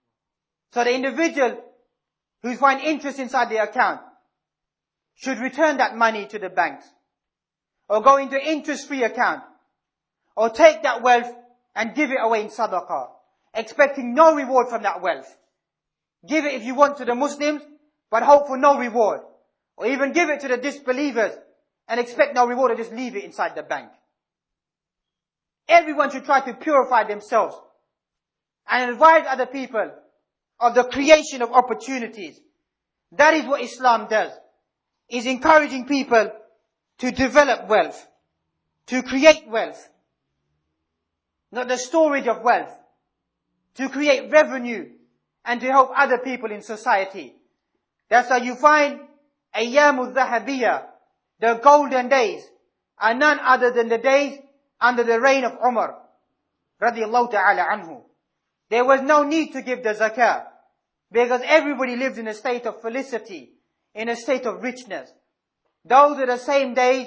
So the individual who finds interest inside the account should return that money to the banks, or go into an interest-free account, or take that wealth and give it away in sadaqah, expecting no reward from that wealth. Give it if you want to the Muslims, but hope for no reward. Or even give it to the disbelievers and expect no reward, or just leave it inside the bank. Everyone should try to purify themselves and advise other people of the creation of opportunities. That is what Islam does, is encouraging people to develop wealth, to create wealth. not the storage of wealth, to create revenue and to help other people in society. That's why you find Ayyamul Dhahabiyya, the golden days, are none other than the days under the reign of Umar, radiyallahu ta'ala anhu. There was no need to give the zakah, because everybody lived in a state of felicity, in a state of richness. Those are the same days,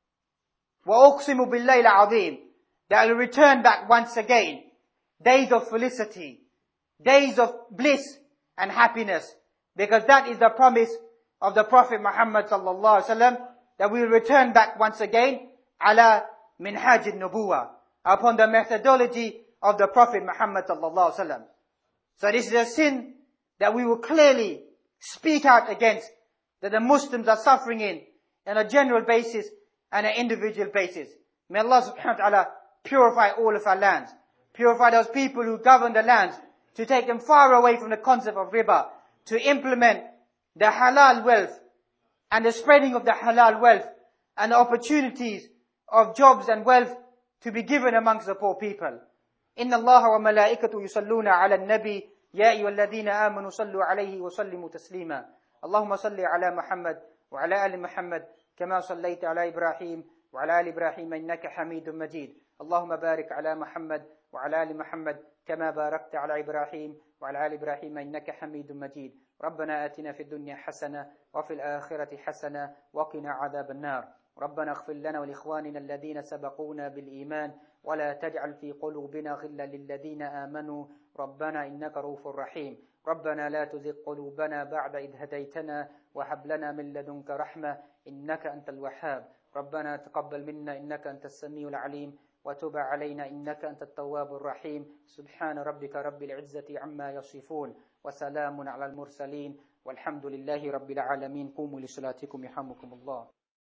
وَأُقْسِمُ بِاللَّيْلِ الْعَظِيمِ, that will return back once again. Days of felicity, days of bliss and happiness, because that is the promise of the Prophet Muhammad sallallahu alaihi wasallam, that we will return back once again, ala minhaj al-nubuwah, upon the methodology of the Prophet Muhammad sallallahu alaihi wasallam. So this is a sin that we will clearly speak out against, that the Muslims are suffering in, on a general basis and an individual basis. May Allah subhanahu wa ta'ala purify all of our lands, purify those people who govern the lands, to take them far away from the concept of riba, to implement the halal wealth and the spreading of the halal wealth and the opportunities of jobs and wealth to be given amongst the poor people. Inna Allah wa malaikatu yusalluna ala nabi ya ayyuhalladhina amanu sallu alayhi wa sallimu taslima. Allahumma salli ala Muhammad wa ala ali Muhammad kama sallaita ala Ibrahim wa ala ali Ibrahim innaka Hamidum Majid. Allahumma barik ala Muhammad wa ala ali Muhammad كما باركت على إبراهيم وعلى آل إبراهيم إنك حميد مجيد. ربنا آتنا في الدنيا حسنة وفي الآخرة حسنة وقنا عذاب النار. ربنا اغفر لنا ولإخواننا الذين سبقونا بالإيمان ولا تجعل في قلوبنا غلا للذين آمنوا ربنا إنك رؤوف رحيم. ربنا لا تزغ قلوبنا بعد إذ هديتنا وهب لنا من لدنك رحمة إنك أنت الوهاب. ربنا تقبل منا إنك أنت السميع العليم وتب علينا إنك أنت التواب الرحيم. سبحان ربك رب العزة عما يصفون وسلام على المرسلين والحمد لله رب العالمين. قوموا لصلاتكم يرحمكم الله.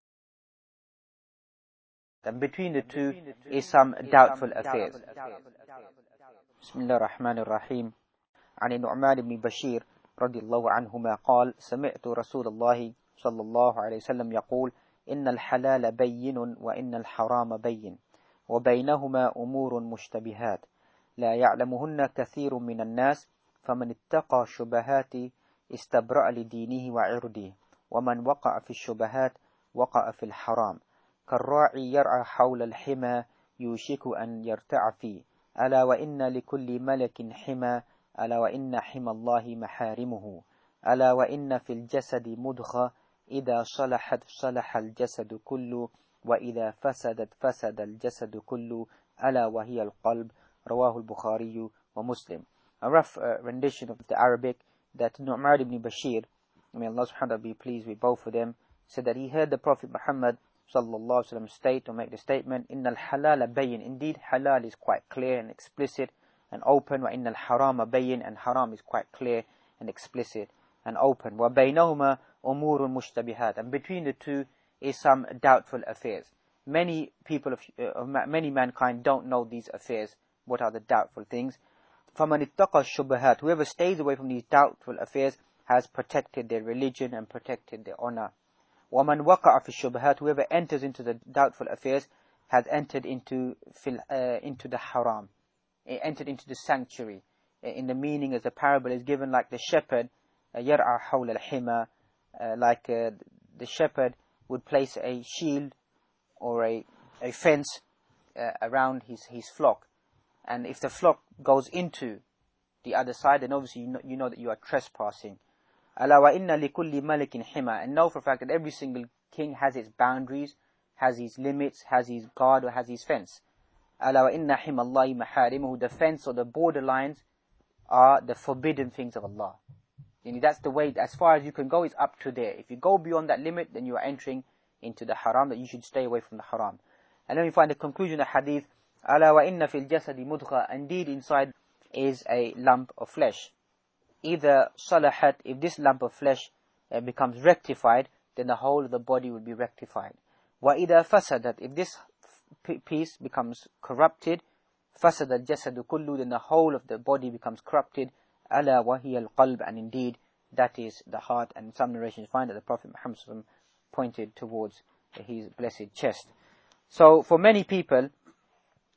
And between the two is some doubtful affairs. Bismillah ar-Rahman ar-Rahim. عن النعمان بن بشير رضي الله عنهما قال سمعت رسول الله صلى الله عليه وسلم يقول إن الحلال بين وإن الحرام بين وبينهما أمور مشتبهات لا يعلمهن كثير من الناس فمن اتقى الشبهات استبرأ لدينه وعرضه ومن وقع في الشبهات وقع في الحرام كالراعي يرعى حول الحمى يوشك أن يرتع فيه ألا وإن لكل ملك حمى ألا وإن حمى الله محارمه ألا وإن في الجسد مضغة إذا صلحت صلح الجسد كله وإذا فسدت فسد الجسد كله ألا وهي القلب. رواه البخاري ومسلم. A rough uh, rendition of the Arabic that Nu'man ibn Bashir, may Allah subhanahu wa ta'ala be pleased with both of them, said that he heard the Prophet Muhammad sallallahu alaihi wasallam state or make the statement, Inna al-halal bayin, indeed halal is quite clear and explicit and open, wa inna al-harama bayin, and haram is quite clear and explicit and open. Wa baynahuma umurun mushtabihat, and between the two is some doubtful affairs. Many people of uh, many mankind don't know these affairs. What are the doubtful things? فَمَنِ اتَّقَى الشُّبَهَاتِ, whoever stays away from these doubtful affairs has protected their religion and protected their honor. وَمَنْ وَقَعَ فِي الشُّبَهَاتِ, whoever enters into the doubtful affairs has entered into uh, into the haram, entered into the sanctuary. In the meaning as the parable is given, like the shepherd, يَرْعَى حَوْلَ الْحِمَى, like uh, the shepherd would place a shield or a, a fence uh, around his, his flock. And if the flock goes into the other side, then obviously you know, you know that you are trespassing. أَلَا وَإِنَّ لِكُلِّ مَلِكٍ حِمَى, and know for a fact that every single king has its boundaries, has his limits, has his guard, or has his fence. أَلَا وَإِنَّ حِمَى اللَّهِ مَحَارِمُهُ, the fence or the borderlines are the forbidden things of Allah. And that's the way, as far as you can go, is up to there. If you go beyond that limit, then you are entering into the haram, that you should stay away from the haram. And then we find the conclusion of the hadith, أَلَا وَإِنَّ فِي الْجَسَدِ مُضْغَةً, indeed inside is a lump of flesh. Either salahat, if this lump of flesh uh, becomes rectified, then the whole of the body will be rectified. وَإِذَا فَسَدَتْ, if this piece becomes corrupted, فَسَدَ الْجَسَدُ كُلُّ, then the whole of the body becomes corrupted. أَلَا وَهِيَ الْقَلْبِ, and indeed that is the heart. And some narrations find that the Prophet Muhammad pointed towards his blessed chest. So for many people,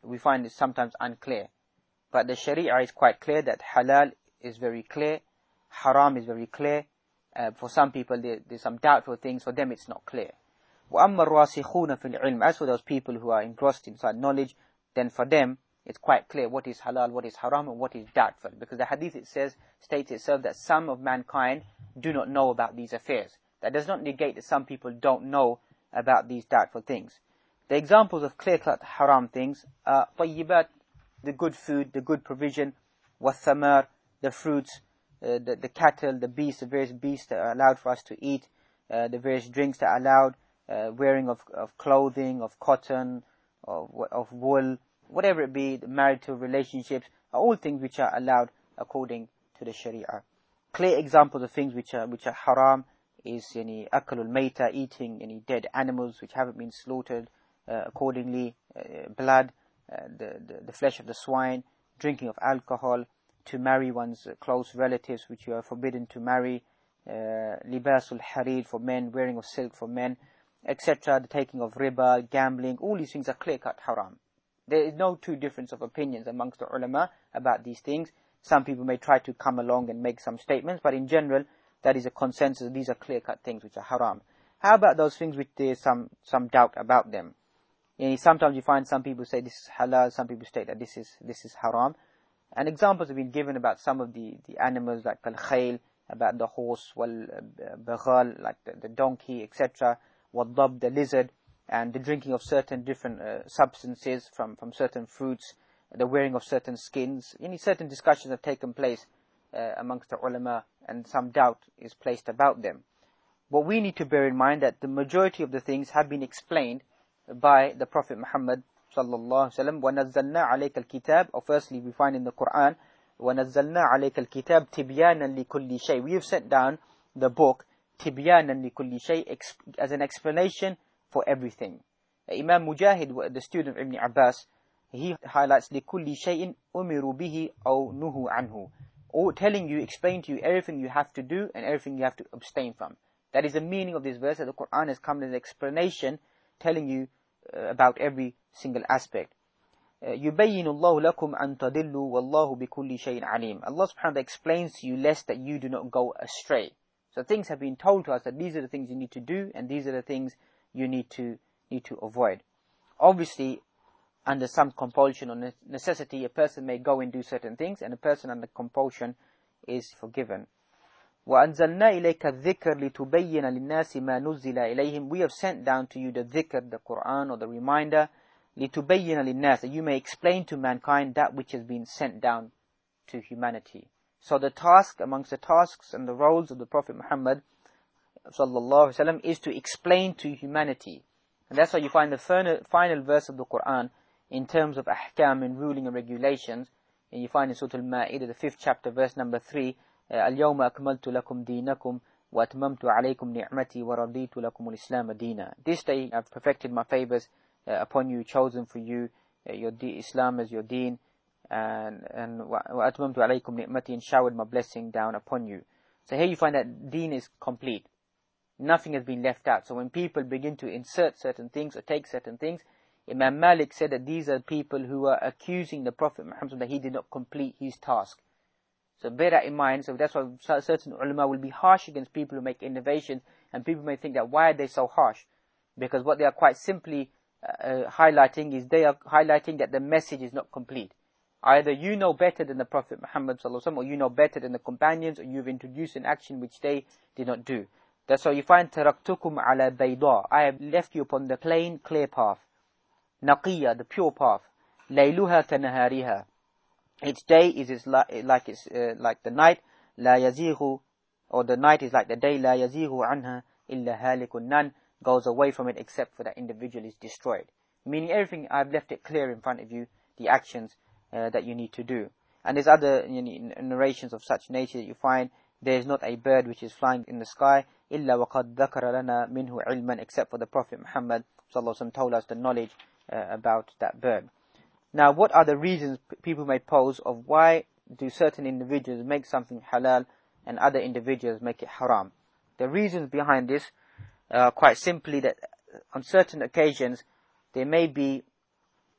we find it sometimes unclear. But the Sharia is quite clear that halal is very clear, haram is very clear. Uh, for some people, there, there's some doubtful things. For them, it's not clear. وَأَمَّا الرَّاسِخُونَ فِي الْعِلْمِ As for those people who are engrossed inside knowledge, then for them, it's quite clear what is halal, what is haram, and what is doubtful. Because the hadith, it says, states itself that some of mankind do not know about these affairs. That does not negate that some people don't know about these doubtful things. The examples of clear-cut haram things are طيبات, the good food, the good provision, وَالثَّمَارِ, the fruits, uh, the, the cattle, the beasts, the various beasts that are allowed for us to eat, uh, the various drinks that are allowed, uh, wearing of, of clothing, of cotton, of, of wool, whatever it be, the marital relationships, are all things which are allowed according to the Sharia. Clear examples of things which are which are haram is any akalul mayta, eating any dead animals which haven't been slaughtered uh, accordingly, uh, blood, uh, the, the the flesh of the swine, drinking of alcohol, to marry one's uh, close relatives which you are forbidden to marry, uh, libasul harir for men, wearing of silk for men, et cetera. The taking of riba, gambling, all these things are clear-cut haram. There is no two difference of opinions amongst the ulama about these things. Some people may try to come along and make some statements, but in general, that is a consensus. These are clear-cut things which are haram. How about those things which there is some, some doubt about them? You know, sometimes you find some people say this is halal, some people state that this is this is haram. And examples have been given about some of the, the animals like al-khayl, about the horse, wal-baghal, like the, the donkey, et cetera, wal-dab, the lizard, and the drinking of certain different uh, substances from, from certain fruits, the wearing of certain skins. You know, certain discussions have taken place uh, amongst the ulama, and some doubt is placed about them. What we need to bear in mind that the majority of the things have been explained by the Prophet Muhammad sallallahu alaihi wasallam. وَنَزَّلْنَا عَلَيْكَ الْكِتَابِ, or firstly we find in the Quran, وَنَزَّلْنَا عَلَيْكَ الْكِتَابِ تِبْيَانًا لِكُلِّ شَيْءٍ. We have sent down the book تِبْيَانًا لِكُلِّ شَيْءٍ as an explanation for everything. Imam Mujahid, the student of Ibn Abbas, he highlights لِكُلِّ شَيْءٍ أُمِرُوا بِهِ أَوْ نُهُوا عَنْهُ, or telling you, explain to you everything you have to do and everything you have to abstain from. That is the meaning of this verse, that the Quran has come as an explanation telling you uh, about every single aspect. يُبَيِّنُ اللَّهُ لَكُمْ أَن تَضِلُّوا وَاللَّهُ بِكُلِّ شَيْءٍ عَلِيمٌ. Allah subhanahu wa ta'ala explains to you lest that you do not go astray. So things have been told to us that these are the things you need to do and these are the things you need to need to avoid. Obviously, under some compulsion or necessity, a person may go and do certain things, and a person under compulsion is forgiven. وَأَنزَلْنَا إِلَيْكَ الذِّكْرَ لِتُبَيِّنَ لِلنَّاسِ مَا نُزِّلَ إِلَيْهِمْ. We have sent down to you the dhikr, the Quran, or the reminder, لِتُبَيِّنَ لِلنَّاسِ, that you may explain to mankind that which has been sent down to humanity. So the task, amongst the tasks and the roles of the Prophet Muhammad sallallahu alaihi wasallam, is to explain to humanity. And that's why you find the final, final verse of the Quran in terms of ahkam and ruling and regulations, and you find in Surah Al-Ma'idah, the fifth chapter, verse number three, الْيَوْمَ أَكْمَلْتُ لَكُمْ دِينَكُمْ وَأَتْمَمْتُ عَلَيْكُمْ نِعْمَتِي وَرَضِيتُ لَكُمُ الْإِسْلَامَ دِينًا. This day I've perfected my favors uh, upon you, chosen for you uh, your de- Islam as your deen, and and وَأَتْمَمْتُ عَلَيْكُمْ نِعْمَتِي, and showered my blessing down upon you. So here you find that deen is complete. Nothing has been left out. So when people begin to insert certain things or take certain things, Imam Malik said that these are people who are accusing the Prophet Muhammad that he did not complete his task. So bear that in mind. So that's why certain ulama will be harsh against people who make innovations, and people may think that why are they so harsh? Because what they are quite simply uh, highlighting is they are highlighting that the message is not complete. Either you know better than the Prophet Muhammad sallallahu alaihi wasallam, or you know better than the companions, or you've introduced an action which they did not do. That's why you find taraktukum ala bayda, I have left you upon the plain, clear path. Naqiya, the pure path. Layluha kanahariha, its day is its li- like it's uh, like the night. La yazighu, or the night is like the day. La yazighu anha illa halikun, none goes away from it except for that individual is destroyed. Meaning everything, I've left it clear in front of you, the actions uh, that you need to do. And there's other you know, narrations of such nature that you find there is not a bird which is flying in the sky illa waqad dhakara lana minhu ilman, except for the Prophet Muhammad sallallahu alaihi wasallam told us the knowledge uh, about that bird. Now, what are the reasons people may pose of why do certain individuals make something halal and other individuals make it haram? The reasons behind this are quite simply that on certain occasions there may be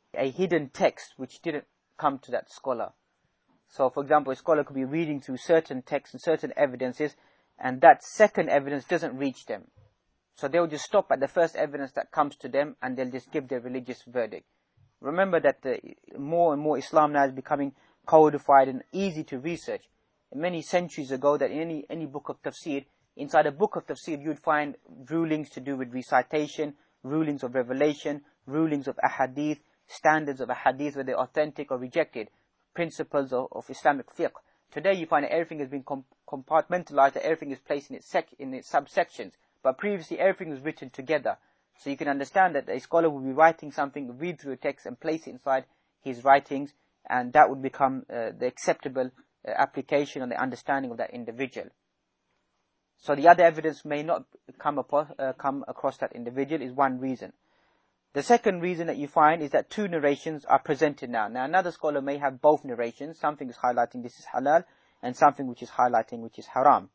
a hidden text which didn't come to that scholar. So, for example, a scholar could be reading through certain texts and certain evidences, and that second evidence doesn't reach them. So they'll just stop at the first evidence that comes to them, and they'll just give their religious verdict. Remember that the, more and more Islam now is becoming codified and easy to research. Many centuries ago, that in any, any book of tafsir, inside a book of tafsir, you'd find rulings to do with recitation, rulings of revelation, rulings of ahadith, standards of ahadith, whether authentic or rejected, principles of, of Islamic fiqh. Today you find that everything has been com compartmentalized, that everything is placed in its, sec in its subsections. But previously everything was written together. So you can understand that a scholar will be writing something, read through a text and place it inside his writings, and that would become uh, the acceptable uh, application and the understanding of that individual. So the other evidence may not come, upon, uh, come across that individual is one reason. The second reason that you find is that two narrations are presented now. Now another scholar may have both narrations. Something is highlighting this is halal, and something which is highlighting which is haram.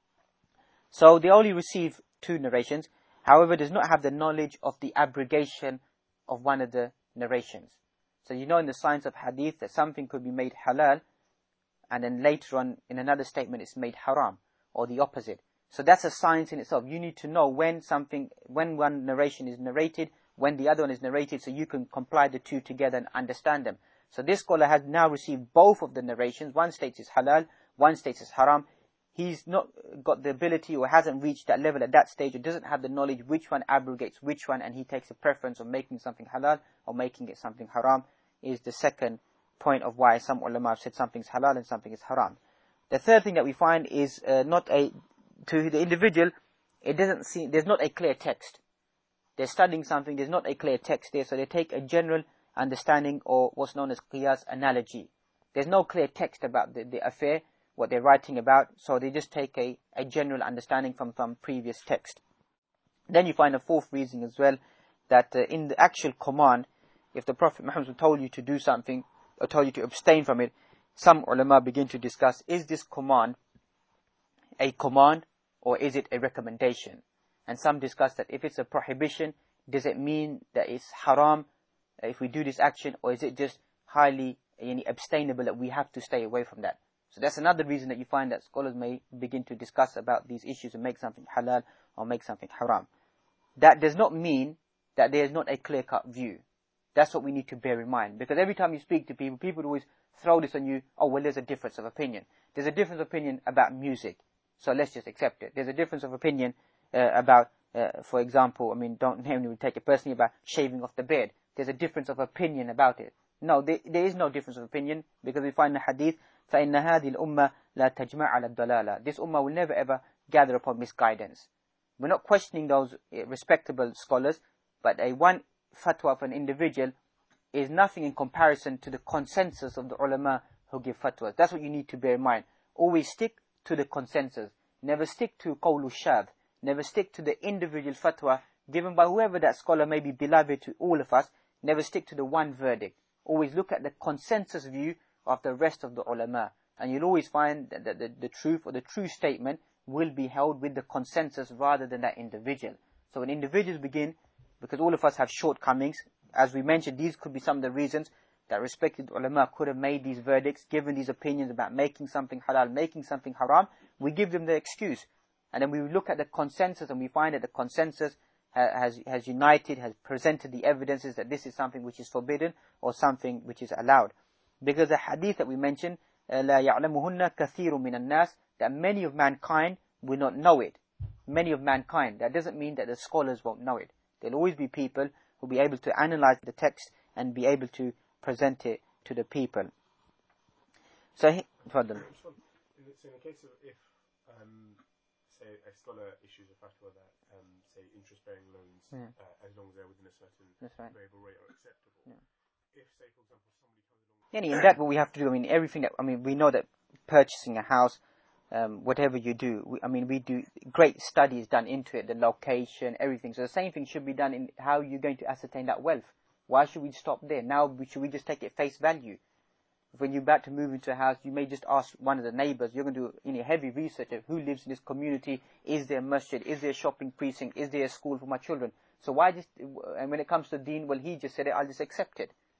So they only receive two narrations. However, does not have the knowledge of the abrogation of one of the narrations. So you know in the science of hadith that something could be made halal, and then later on in another statement it's made haram, or the opposite. So that's a science in itself. You need to know when something, when one narration is narrated, when the other one is narrated, so you can comply the two together and understand them. So this scholar has now received both of the narrations. One states is halal, one states is haram. He's not got the ability or hasn't reached that level at that stage, or doesn't have the knowledge which one abrogates which one, and he takes a preference of making something halal or making it something haram, is the second point of why some ulama have said something is halal and something is haram. The third thing that we find is uh, not a, to the individual, it doesn't seem, there's not a clear text. They're studying something, there's not a clear text there, so they take a general understanding, or what's known as qiyas analogy. There's no clear text about the, the affair, what they're writing about, so they just take a, a general understanding from some previous text. Then you find a fourth reason as well, that uh, in the actual command, if the Prophet Muhammad told you to do something, or told you to abstain from it, some ulama begin to discuss, is this command a command, or is it a recommendation? And some discuss that if it's a prohibition, does it mean that it's haram if we do this action, or is it just highly yani, abstainable that we have to stay away from that? So that's another reason that you find that scholars may begin to discuss about these issues and make something halal or make something haram. That does not mean that there is not a clear-cut view. That's what we need to bear in mind. Because every time you speak to people, people always throw this on you, oh, well, there's a difference of opinion. There's a difference of opinion about music, so let's just accept it. There's a difference of opinion uh, about, uh, for example, I mean, don't only take it personally, about shaving off the beard. There's a difference of opinion about it. No, there, there is no difference of opinion, because we find in the hadith, فَإِنَّ هَذِهِ الْأُمَّةِ لَا تَجْمَعَ عَلَى الضَّلَالَةِ. This ummah will never ever gather upon misguidance. We're not questioning those respectable scholars, but a one fatwa for an individual is nothing in comparison to the consensus of the ulama who give fatwas. That's what you need to bear in mind. Always stick to the consensus. Never stick to qawlu shadh. Never stick to the individual fatwa given by whoever that scholar may be beloved to all of us. Never stick to the one verdict. Always look at the consensus view of the rest of the ulama. And you'll always find that the, the, the truth or the true statement will be held with the consensus rather than that individual. So when individuals begin, because all of us have shortcomings, as we mentioned, these could be some of the reasons that respected ulama could have made these verdicts, given these opinions about making something halal, making something haram. We give them the excuse. And then we look at the consensus, and we find that the consensus ha has, has united, has presented the evidences that this is something which is forbidden or something which is allowed. Because the hadith that we mentioned, لَا يَعْلَمُهُنَّ كَثِيرٌ مِنَ النَّاسِ, that many of mankind will not know it. Many of mankind. That doesn't mean that the scholars won't know it. There'll always be people who will be able to analyze the text and be able to present it to the people. So, he, pardon. So in the case of if, um, say, a scholar issues a fatwa that, um, say, interest-bearing loans, yeah. uh, as long as they're within a certain right. variable rate, are acceptable. Yeah. If, say, for example, somebody comes along... Yeah, in that, what we have to do, I mean, everything that, I mean, we know that purchasing a house, um, whatever you do, we, I mean, we do great studies done into it, the location, everything. So the same thing should be done in how you're going to ascertain that wealth. Why should we stop there? Now, should we just take it face value? When you're about to move into a house, you may just ask one of the neighbors. You're going to do you know, heavy research of who lives in this community. Is there a masjid? Is there a shopping precinct? Is there a school for my children? So why just, and when it comes to deen, well, he just said it, I'll just accept it.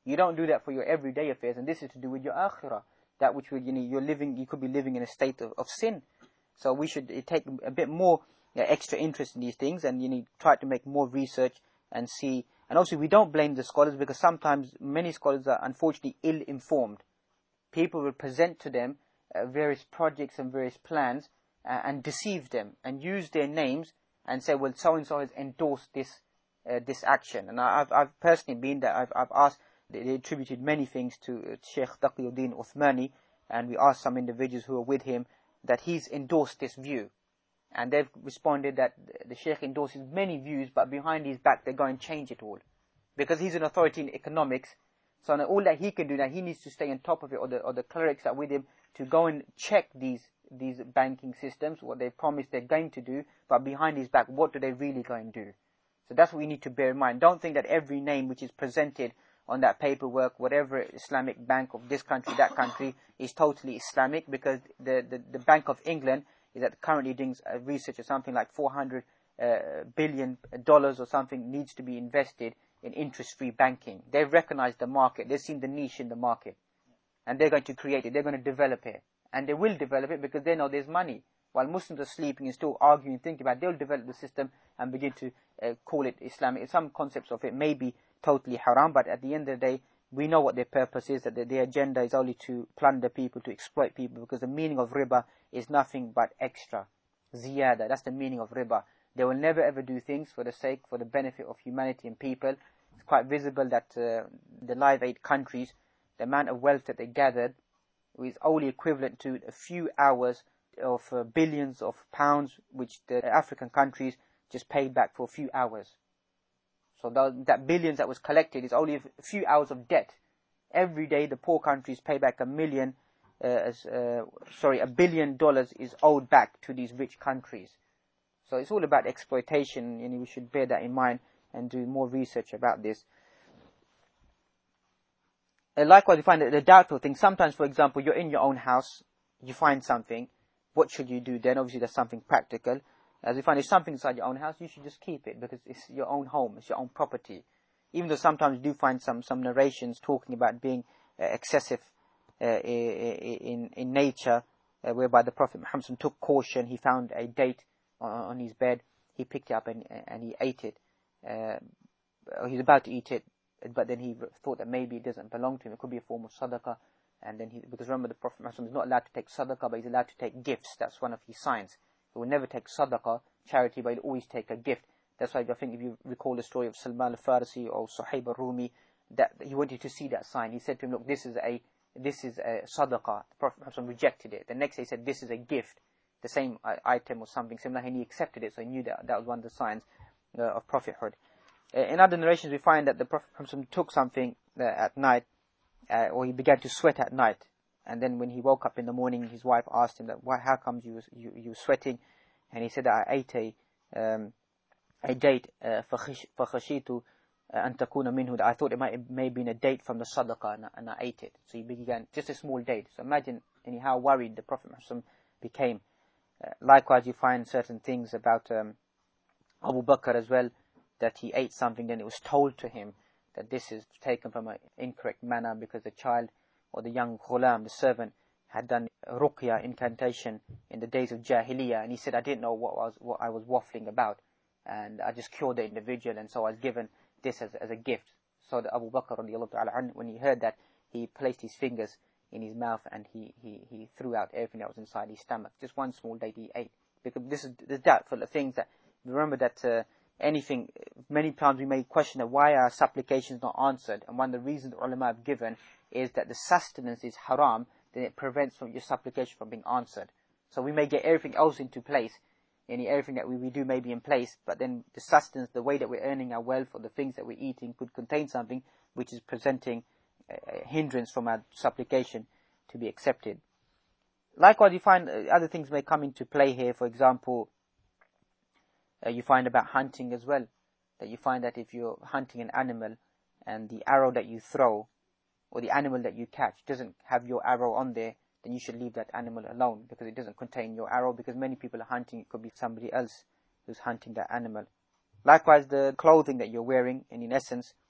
You don't do that for your everyday affairs, and this is to do with your akhirah. That which you know, you're living, you could be living in a state of, of sin. So we should take a bit more uh, extra interest in these things, and you need try to make more research and see. And also, we don't blame the scholars, because sometimes many scholars are unfortunately ill-informed. People will present to them uh, various projects and various plans uh, and deceive them and use their names and say, well, so and so has endorsed this uh, this action. And I've I've personally been there. I've I've asked. They attributed many things to Sheikh Taqiyuddin Uthmani, and we asked some individuals who were with him that he's endorsed this view. And they've responded that the Sheikh endorses many views, but behind his back they go and change it all. Because he's an authority in economics, so now all that he can do now, he needs to stay on top of it, or the, or the clerics that are with him, to go and check these, these banking systems, what they promised they're going to do, but behind his back, what do they really go and do? So that's what we need to bear in mind. Don't think that every name which is presented on that paperwork, whatever Islamic bank of this country, that country, is totally Islamic, because the, the, the Bank of England is that currently doing research of something like four hundred uh, billion dollars or something needs to be invested in interest-free banking. They've recognized the market, they've seen the niche in the market, and they're going to create it, they're going to develop it. And they will develop it because they know there's money. While Muslims are sleeping and still arguing and thinking about it, they'll develop the system and begin to uh, call it Islamic. Some concepts of it may be totally haram, but at the end of the day, we know what their purpose is, that their agenda is only to plunder people, to exploit people, because the meaning of riba is nothing but extra. Ziyada, that's the meaning of riba. They will never ever do things for the sake, for the benefit of humanity and people. It's quite visible that uh, the Live Aid countries, the amount of wealth that they gathered is only equivalent to a few hours of uh, billions of pounds, which the African countries just paid back for a few hours. So that, that billions that was collected is only a few hours of debt. Every day the poor countries pay back a million, uh, as, uh, sorry, a billion dollars is owed back to these rich countries. So it's all about exploitation, and we should bear that in mind and do more research about this. Uh, likewise, you find that the doubtful things, sometimes, for example, you're in your own house, you find something, what should you do then? Obviously, that's something practical. As you find, if something inside your own house, you should just keep it, because it's your own home, it's your own property. Even though sometimes you do find some, some narrations talking about being uh, excessive uh, in, in nature, uh, whereby the Prophet Muhammad took caution, he found a date on, on his bed, he picked it up and, and he ate it. Uh, he was about to eat it, but then he thought that maybe it doesn't belong to him, it could be a form of sadaqah. And then he, because remember the Prophet Muhammad is not allowed to take sadaqah, but he's allowed to take gifts. That's one of his signs. He will never take sadaqah, charity, but he'll always take a gift. That's why I think if you recall the story of Salman al-Farisi or Suhaib al-Rumi, that he wanted to see that sign. He said to him, look, this is a this is a sadaqah. The Prophet Muhammad rejected it. The next day he said, this is a gift. The same item or something similar, and he accepted it, so he knew that that was one of the signs uh, of prophethood. Uh, in other narrations, we find that the Prophet Muhammad took something uh, at night, uh, or he began to sweat at night. And then when he woke up in the morning, his wife asked him that, why, how comes you you you sweating? And he said that I ate a um, a date فَخَشِيتُ أَن تَكُونَ مِنْهُ, that I thought it might it may have been a date from the sadaqah, and, and I ate it. So he began, just a small date. So imagine any how worried the Prophet Muhammad became. Uh, likewise, you find certain things about um, Abu Bakr as well, that he ate something, then it was told to him that this is taken from an incorrect manner, because the child or the young ghulam, the servant, had done ruqya, incantation, in the days of Jahiliyyah, and he said, I didn't know what was what I was waffling about, and I just cured the individual, and so I was given this as, as a gift. So the Abu Bakr radiallahu ta'ala anhu, when he heard that, he placed his fingers in his mouth and he, he, he threw out everything that was inside his stomach. Just one small date he ate. Because this is the doubtful of things that, remember that uh, anything, many times we may question that why are supplications not answered, and one of the reasons the ulama have given is that the sustenance is haram, then it prevents from your supplication from being answered. So we may get everything else into place, any everything that we, we do may be in place, but then the sustenance, the way that we're earning our wealth, or the things that we're eating could contain something which is presenting a hindrance from our supplication to be accepted. Likewise, you find uh, other things may come into play here. For example, uh, you find about hunting as well, that you find that if you're hunting an animal and the arrow that you throw or the animal that you catch doesn't have your arrow on there, then you should leave that animal alone, because it doesn't contain your arrow, because many people are hunting, it could be somebody else who's hunting that animal. Likewise, the clothing that you're wearing, and in essence,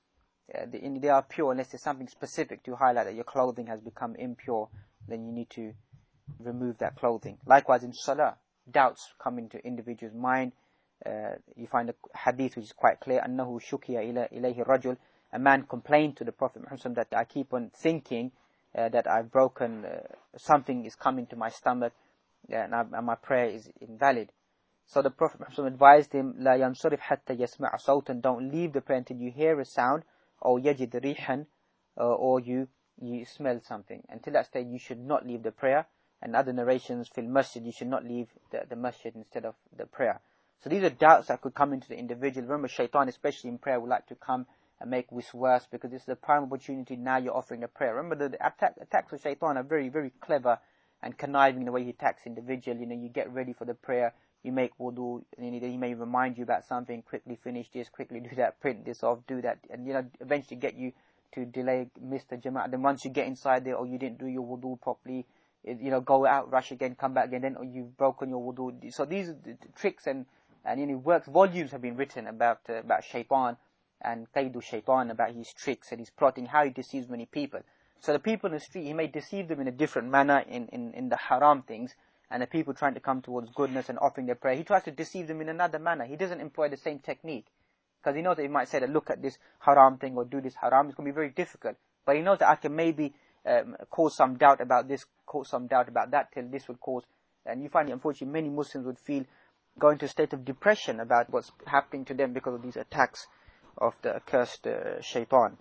uh, they, they are pure unless there's something specific to highlight that your clothing has become impure, then you need to remove that clothing. Likewise in salah, doubts come into individual's mind. Uh, you find a hadith which is quite clear. أنه شُكِيَ إليه الرجل. A man complained to the Prophet Muhammad that I keep on thinking uh, that I've broken, uh, something is coming to my stomach, uh, and, I, and my prayer is invalid. So the Prophet Muhammad advised him, لا ينصرف حتى يسمع صوتا. Don't leave the prayer until you hear a sound, or يجد ريحا, uh, or you you smell something. Until that stage, you should not leave the prayer. And other narrations, fil masjid, you should not leave the, the masjid instead of the prayer. So these are doubts that could come into the individual. Remember, shaitan, especially in prayer, would like to come and make wiswas, because this is the prime opportunity. Now you're offering a prayer. Remember, the, the attack, attacks of shaitan are very, very clever and conniving in the way he attacks individual. You know, you get ready for the prayer, you make wudu, and he may remind you about something, quickly finish this, quickly do that, print this off, do that, and you know, eventually get you to delay, miss the jama'ah. Then once you get inside there, or you didn't do your wudu properly, you know, go out, rush again, come back again, then or you've broken your wudu. So these are the tricks and, and you know, works, volumes have been written about, uh, about shaitan and Qaydu shaitan, about his tricks and his plotting, how he deceives many people. So the people in the street, he may deceive them in a different manner in, in, in the haram things, and the people trying to come towards goodness and offering their prayer, he tries to deceive them in another manner. He doesn't employ the same technique. Because he knows that he might say that, look at this haram thing or do this haram, it's going to be very difficult. But he knows that I can maybe um, cause some doubt about this, cause some doubt about that, till this would cause, and you find, unfortunately, many Muslims would feel, go into a state of depression about what's happening to them because of these attacks of the accursed uh, shaitan.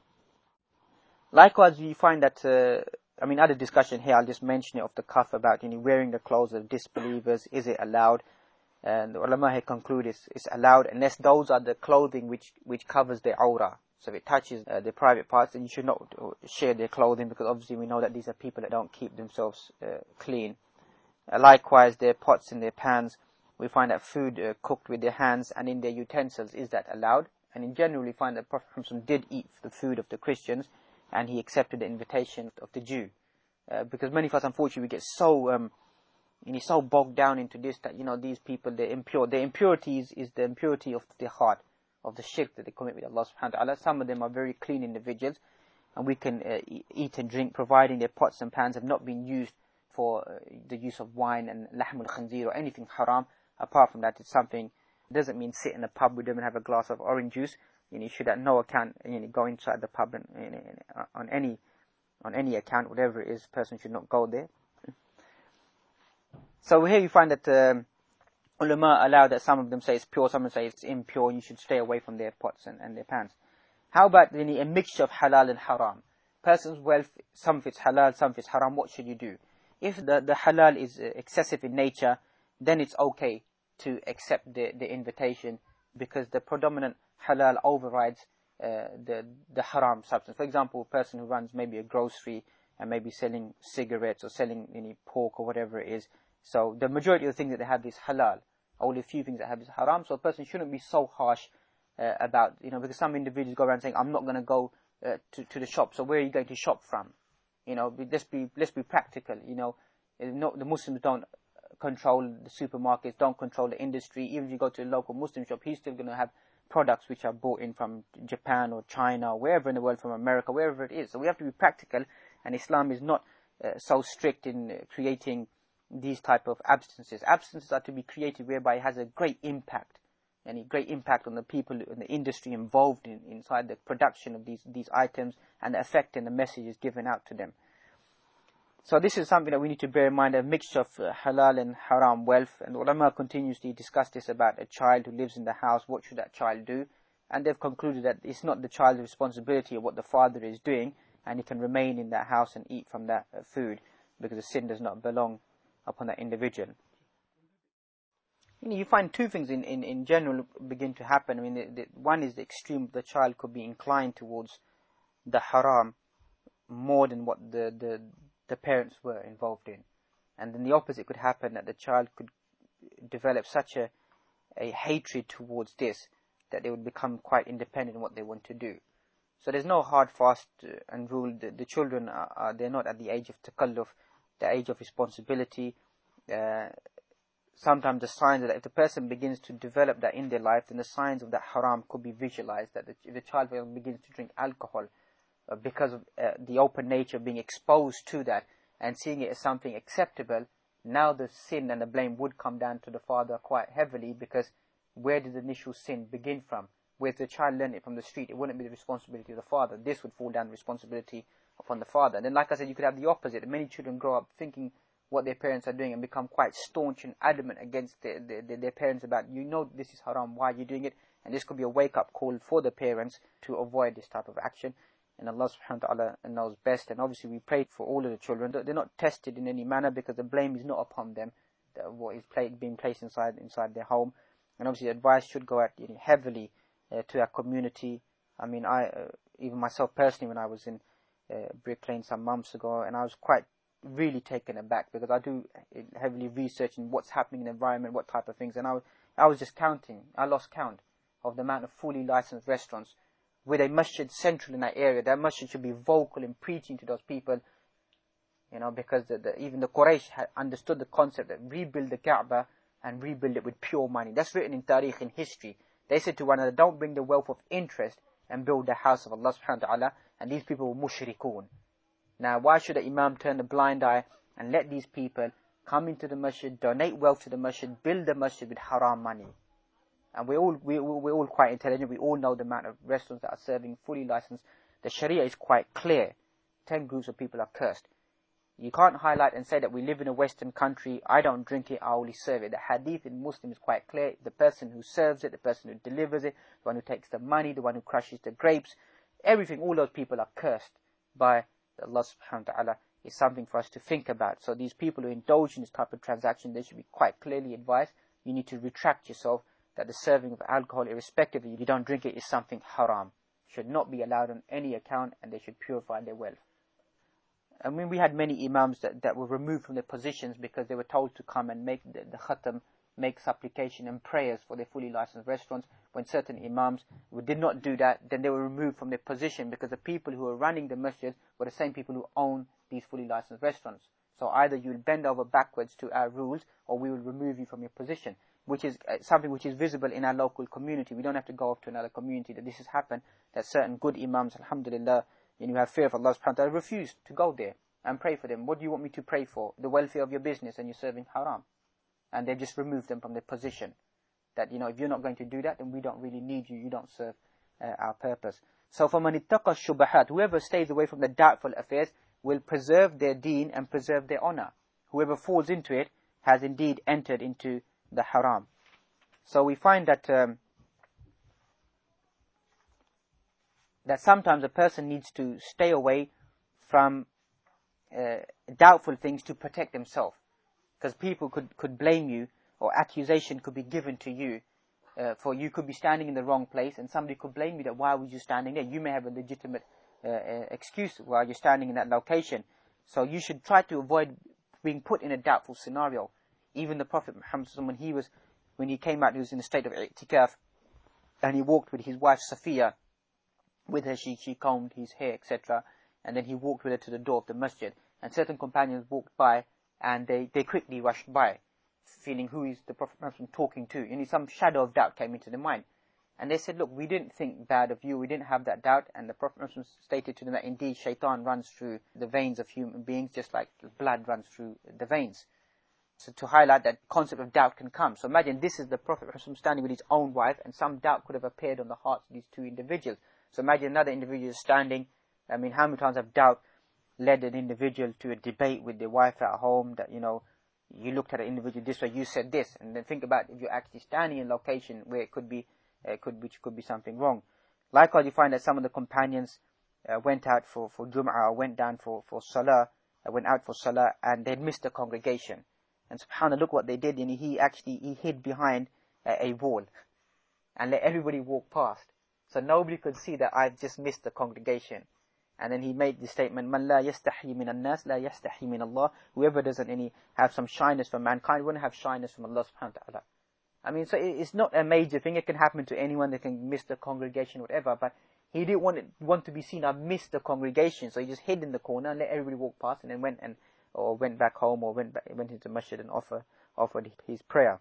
Likewise, you find that, uh, I mean, other discussion here, I'll just mention it off the cuff about, you know, wearing the clothes of disbelievers, is it allowed? And the ulama have concluded it's, it's allowed unless those are the clothing which, which covers their aura. So if it touches uh, their private parts, then you should not share their clothing, because obviously we know that these are people that don't keep themselves uh, clean. Uh, likewise, their pots and their pans, we find that food uh, cooked with their hands and in their utensils, is that allowed? And in general, we find that Prophet Muhammad did eat the food of the Christians, and he accepted the invitation of the Jew. Uh, because many of us, unfortunately, we get so, um, you know, so bogged down into this that, you know, these people, they're impure. Their impurity is, is the impurity of their heart, of the shirk that they commit with Allah subhanahu wa ta'ala. Some of them are very clean individuals, and we can uh, eat and drink, providing their pots and pans have not been used for uh, the use of wine and lahm al-khanzir or anything haram. Apart from that, it's something, it doesn't mean sit in a pub with them and have a glass of orange juice. You know, you should at no account, you know, go inside the pub and, you know, on any, on any account, whatever it is, a person should not go there. So here you find that um, ulama allow that some of them say it's pure, some of them say it's impure, and you should stay away from their pots and, and their pans. How about you know, a mixture of halal and haram? Person's wealth, some of it's halal, some of it's haram, what should you do? If the, the halal is excessive in nature, then it's okay to accept the, the invitation, because the predominant halal overrides uh, the, the haram substance. For example, a person who runs maybe a grocery and maybe selling cigarettes or selling any pork or whatever it is. So the majority of the things that they have is halal. Only a few things that have is haram. So a person shouldn't be so harsh uh, about, you know, because some individuals go around saying, I'm not going to go uh, to, to the shop. So where are you going to shop from? You know, let's be, let's be practical. You know, no, the Muslims don't control the supermarkets, don't control the industry. Even if you go to a local Muslim shop, he's still going to have products which are bought in from Japan or China or wherever in the world, from America, wherever it is. So we have to be practical, and Islam is not uh, so strict in uh, creating these type of abstinences. Abstinences are to be created whereby it has a great impact, and a great impact on the people in the industry involved in, inside the production of these, these items, and the effect and the messages given out to them. So this is something that we need to bear in mind, a mixture of uh, halal and haram wealth. And ulama continuously discuss this about a child who lives in the house. What should that child do? And they've concluded that it's not the child's responsibility of what the father is doing, and he can remain in that house and eat from that uh, food, because the sin does not belong upon that individual. You know, you find two things in, in, in general begin to happen. I mean, the, the, one is the extreme, the child could be inclined towards the haram more than what the, the the parents were involved in. And then the opposite could happen, that the child could develop such a, a hatred towards this, that they would become quite independent in what they want to do. So there's no hard, fast and rule. The, the children, are, are they're not at the age of takalluf, the age of responsibility. Uh, sometimes the signs that if the person begins to develop that in their life, then the signs of that haram could be visualized. That the, if the child begins to drink alcohol uh, because of uh, the open nature of being exposed to that and seeing it as something acceptable, now the sin and the blame would come down to the father quite heavily, because where did the initial sin begin from? Where the child learned it from the street, it wouldn't be the responsibility of the father. This would fall down the responsibility upon the father. And then, like I said, you could have the opposite. Many children grow up thinking what their parents are doing and become quite staunch and adamant against their, their, their parents about, you know, this is haram, why are you doing it? And this could be a wake-up call for the parents to avoid this type of action. And Allah subhanahu wa ta'ala knows best. And obviously we pray for all of the children. They're not tested in any manner, because the blame is not upon them, what is being placed inside inside their home. And obviously the advice should go out heavily uh, to our community. I mean, I uh, even myself personally, when I was in uh, Brick Lane some months ago, and I was quite really taken aback, because I do heavily research in what's happening in the environment, what type of things, and I was, I was just counting. I lost count of the amount of fully licensed restaurants with a masjid central in that area. That masjid should be vocal in preaching to those people, you know, because the, the, even the Quraysh had understood the concept that rebuild the Kaaba and rebuild it with pure money. That's written in Tariq, in history. They said to one another, don't bring the wealth of interest and build the house of Allah subhanahu wa ta'ala. And these people were mushrikun. Now, why should the Imam turn a blind eye and let these people come into the masjid, donate wealth to the masjid, build the masjid with haram money? And we're all, we, we're all quite intelligent. We all know the amount of restaurants that are serving fully licensed. The Sharia is quite clear. Ten groups of people are cursed. You can't highlight and say that we live in a Western country, I don't drink it, I only serve it. The hadith in Muslim is quite clear. The person who serves it, the person who delivers it, the one who takes the money, the one who crushes the grapes, everything, all those people are cursed by Allah subhanahu wa ta'ala. Is something for us to think about. So these people who indulge in this type of transaction, they should be quite clearly advised. You need to retract yourself, that the serving of alcohol, irrespective of if you don't drink it, is something haram. Should not be allowed on any account, and they should purify their wealth. I mean, we had many imams that, that were removed from their positions because they were told to come and make the, the khatam, make supplication and prayers for their fully licensed restaurants. When certain imams who did not do that, then they were removed from their position, because the people who were running the masjid were the same people who own these fully licensed restaurants. So either you will bend over backwards to our rules, or we will remove you from your position, which is uh, something which is visible in our local community. We don't have to go off to another community that this has happened, that certain good imams, alhamdulillah, and you have fear of Allah subhanahu wa ta'ala, refuse to go there and pray for them. What do you want me to pray for? The welfare of your business, and you're serving haram. And they've just removed them from their position. That, you know, if you're not going to do that, then we don't really need you, you don't serve uh, our purpose. So, فَمَنِ اتَّقَى الشُّبَهَاتِ, whoever stays away from the doubtful affairs will preserve their deen and preserve their honor. Whoever falls into it has indeed entered into the haram. So we find that um, that sometimes a person needs to stay away from uh, doubtful things to protect themselves. Because people could, could blame you, or accusation could be given to you, uh, for you could be standing in the wrong place, and somebody could blame you that why were you standing there? You may have a legitimate uh, uh, excuse while you're standing in that location. So you should try to avoid being put in a doubtful scenario. Even the Prophet Muhammad, when he was, when he came out, he was in a state of i'tikaf, and he walked with his wife Safiya. With her, she, she combed his hair, et cetera. And then he walked with her to the door of the masjid. And certain companions walked by, and they, they quickly rushed by, feeling who is the Prophet Muhammad talking to. And some shadow of doubt came into their mind. And they said, look, we didn't think bad of you, we didn't have that doubt. And the Prophet Muhammad stated to them that indeed shaitan runs through the veins of human beings, just like blood runs through the veins. So to highlight that concept of doubt can come. So imagine this is the Prophet Muhammad standing with his own wife, and some doubt could have appeared on the hearts of these two individuals. So imagine another individual standing. I mean, how many times have doubt led an individual to a debate with their wife at home, that, you know, you looked at an individual this way, you said this, and then think about if you're actually standing in a location where it could be, uh, could which could be something wrong. Likewise, you find that some of the companions uh, went out for for Jum'ah, went down for for Salah, uh, went out for Salah, and they missed the congregation. And subhanAllah, look what they did, and he actually he hid behind uh, a wall, and let everybody walk past. So nobody could see that I've just missed the congregation. And then he made the statement, "Man la yastahi min an-nas, la yastahi min Allah." Whoever doesn't any have some shyness from mankind won't have shyness from Allah subhanahu wa ta'ala. I mean, so it's not a major thing. It can happen to anyone. They can miss the congregation, whatever. But he didn't want it, want to be seen. I missed the congregation, so he just hid in the corner and let everybody walk past, and then went and or went back home, or went back, went into the masjid and offer, offered his prayer.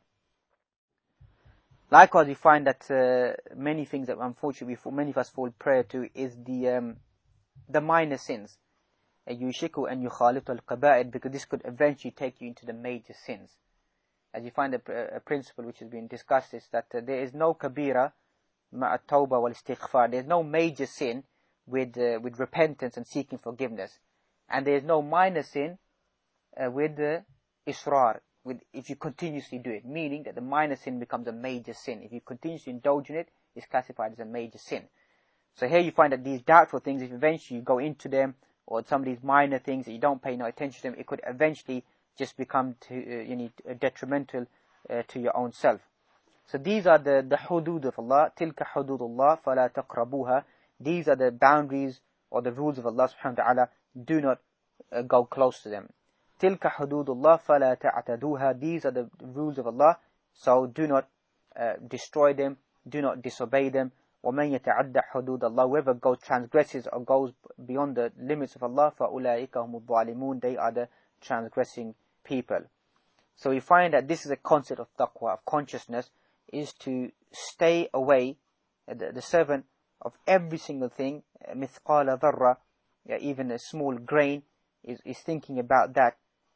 Likewise, we find that uh, many things that unfortunately for many of us fall prey to is the um, the minor sins. Yushiku and yukhalitu al-qaba'id, because this could eventually take you into the major sins. As you find a, a principle which has been discussed is that uh, there is no kabira ma'a tawbah wal istighfar. There is no major sin with uh, with repentance and seeking forgiveness, and there is no minor sin uh, with uh, israr. With, if you continuously do it, meaning that the minor sin becomes a major sin. If you continuously indulge in it, it's classified as a major sin. So here you find that these doubtful things, if eventually you go into them, or some of these minor things that you don't pay no attention to them, it could eventually just become to, uh, you know, detrimental uh, to your own self. So these are the, the hudud of Allah. Tilka hududullah fala taqrabuha. These are the boundaries or the rules of Allah subhanahu wa ta'ala. Do not uh, go close to them. Tilka hududullah fala ta'taduha. These are the rules of Allah, so do not uh, destroy them, do not disobey them. وَمَنْ يَتَعَدَّ حُدُودَ اللَّهِ. Whoever goes, transgresses or goes beyond the limits of Allah, فَأُولَٰئِكَ هُمُ الظَّالِمُونَ. They are the transgressing people. So we find that this is a concept of taqwa, of consciousness, is to stay away, uh, the, the servant of every single thing, مِثْقَالَ ذَرَّةٍ, yeah, even a small grain, is, is thinking about that.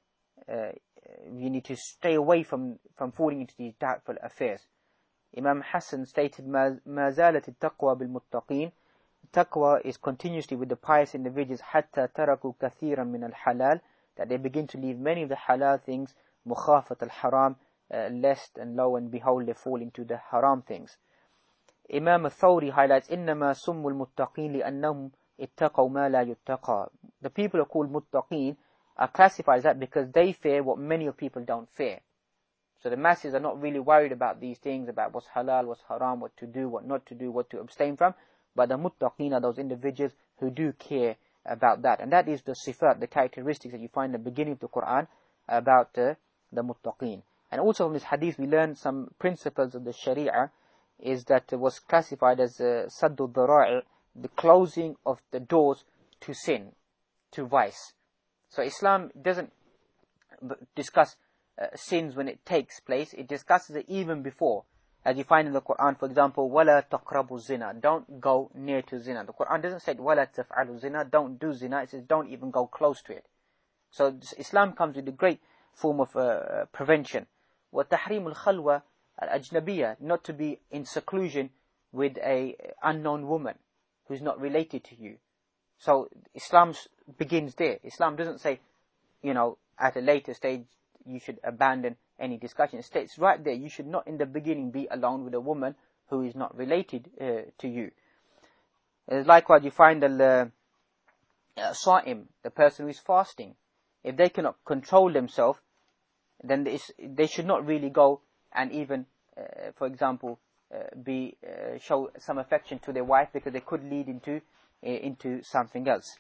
Uh, you need to stay away from, from falling into these doubtful affairs. Imam Hassan stated, مَا زَالَتِ التَّقْوَى بِالْمُتَّقِينَ. Taqwa is continuously with the pious individuals, حَتَّى تَرَكُوا كَثِيرًا مِنَ الْحَلَالِ, that they begin to leave many of the halal things, مُخَافَةَ الْحَرَامِ, uh, lest and lo and behold they fall into the haram things. Imam al-Thawri highlights, إِنَّمَا سُمُّ الْمُتَّقِينَ لِأَنَّهُمْ اتَّقَوْا مَا لَا يُتَّقَى. The people are called muttaqeen, are classified as that because they fear what many of people don't fear. So the masses are not really worried about these things, about what's halal, what's haram, what to do, what not to do, what to abstain from. But the muttaqeen are those individuals who do care about that. And that is the sifat, the characteristics that you find in the beginning of the Quran about uh, the muttaqeen. And also from this hadith we learn some principles of the Sharia, is that it was classified as uh, saddu dhara'i, the closing of the doors to sin, to vice. So Islam doesn't discuss uh, sins when it takes place, it discusses it even before. As you find in the Quran, for example, وَلَا تَقْرَبُوا zina, don't go near to zina. The Quran doesn't say وَلَا تَفْعَلُوا zina, don't do zina, it says don't even go close to it. So Islam comes with a great form of uh, prevention. وَتَحْرِيمُ الْخَلْوَةِ الْأَجْنَبِيَّةِ, not to be in seclusion with a unknown woman who's not related to you. So Islam begins there. Islam doesn't say, you know, at a later stage you should abandon any discussion. It states right there, you should not in the beginning be alone with a woman who is not related uh, to you. Uh, likewise, you find the uh, sa'im, the person who is fasting. If they cannot control themselves, then they should not really go and even, uh, for example, uh, be uh, show some affection to their wife, because they could lead into uh, into something else.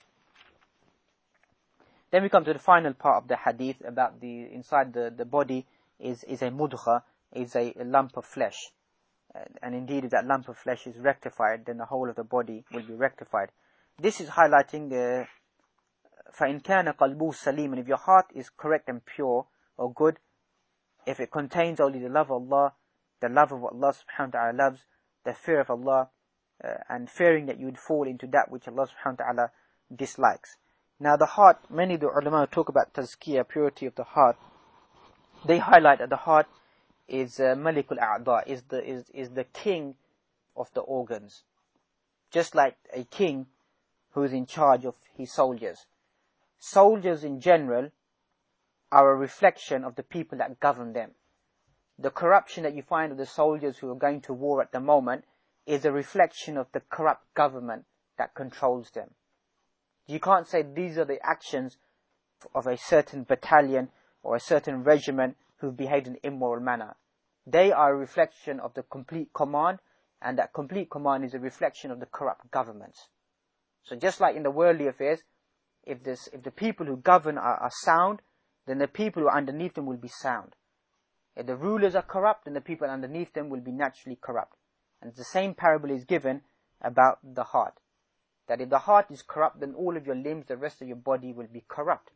Then we come to the final part of the hadith about the inside the, the body is, is a mudgha, is a, a lump of flesh. Uh, and indeed, if that lump of flesh is rectified, then the whole of the body will be rectified. This is highlighting uh, فَإِنْ كَانَ قَلْبُهُ سَلِيمًا, and if your heart is correct and pure or good, if it contains only the love of Allah, the love of what Allah subhanahu wa ta'ala loves, the fear of Allah, uh, and fearing that you would fall into that which Allah subhanahu wa ta'ala dislikes. Now the heart, many of the ulama talk about tazkiyah, purity of the heart. They highlight that the heart is uh, malikul a'da, is the is is the king of the organs, just like a king who is in charge of his soldiers. Soldiers in general are a reflection of the people that govern them. The corruption that you find of the soldiers who are going to war at the moment is a reflection of the corrupt government that controls them. You can't say these are the actions of a certain battalion or a certain regiment who behaved in an immoral manner. They are a reflection of the complete command, and that complete command is a reflection of the corrupt governments. So just like in the worldly affairs, if this, if the people who govern are, are sound, then the people who are underneath them will be sound. If the rulers are corrupt, then the people underneath them will be naturally corrupt. And the same parable is given about the heart. That if the heart is corrupt, then all of your limbs, the rest of your body will be corrupt.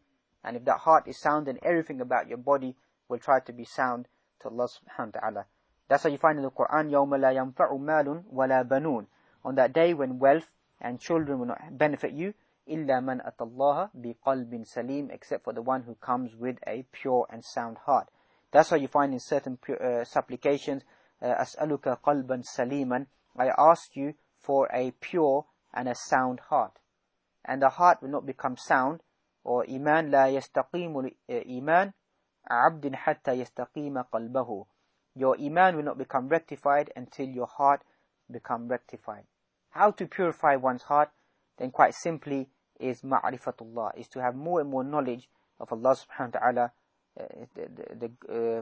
And if that heart is sound, then everything about your body will try to be sound to Allah subhanahu wa ta'ala. That's why you find in the Quran, يَوْمَ لَا يَنْفَعُ مَالٌ وَلَا بَنُونَ. On that day when wealth and children will not benefit you, إِلَّا مَنْ أَتَى اللَّهَ بِقَلْبٍ سَلِيمٍ, except for the one who comes with a pure and sound heart. That's why you find in certain uh, supplications, أَسْأَلُكَ قَلْبًا سَلِيمًا, I ask you for a pure and a sound heart. And the heart will not become sound, or iman لا يستقيم إيمان عبد حتى يستقيم قلبه. Your iman will not become rectified until your heart become rectified. How to purify one's heart? Then quite simply is ma'rifatullah, is to have more and more knowledge of Allah subhanahu wa ta'ala, uh, the, the, the uh,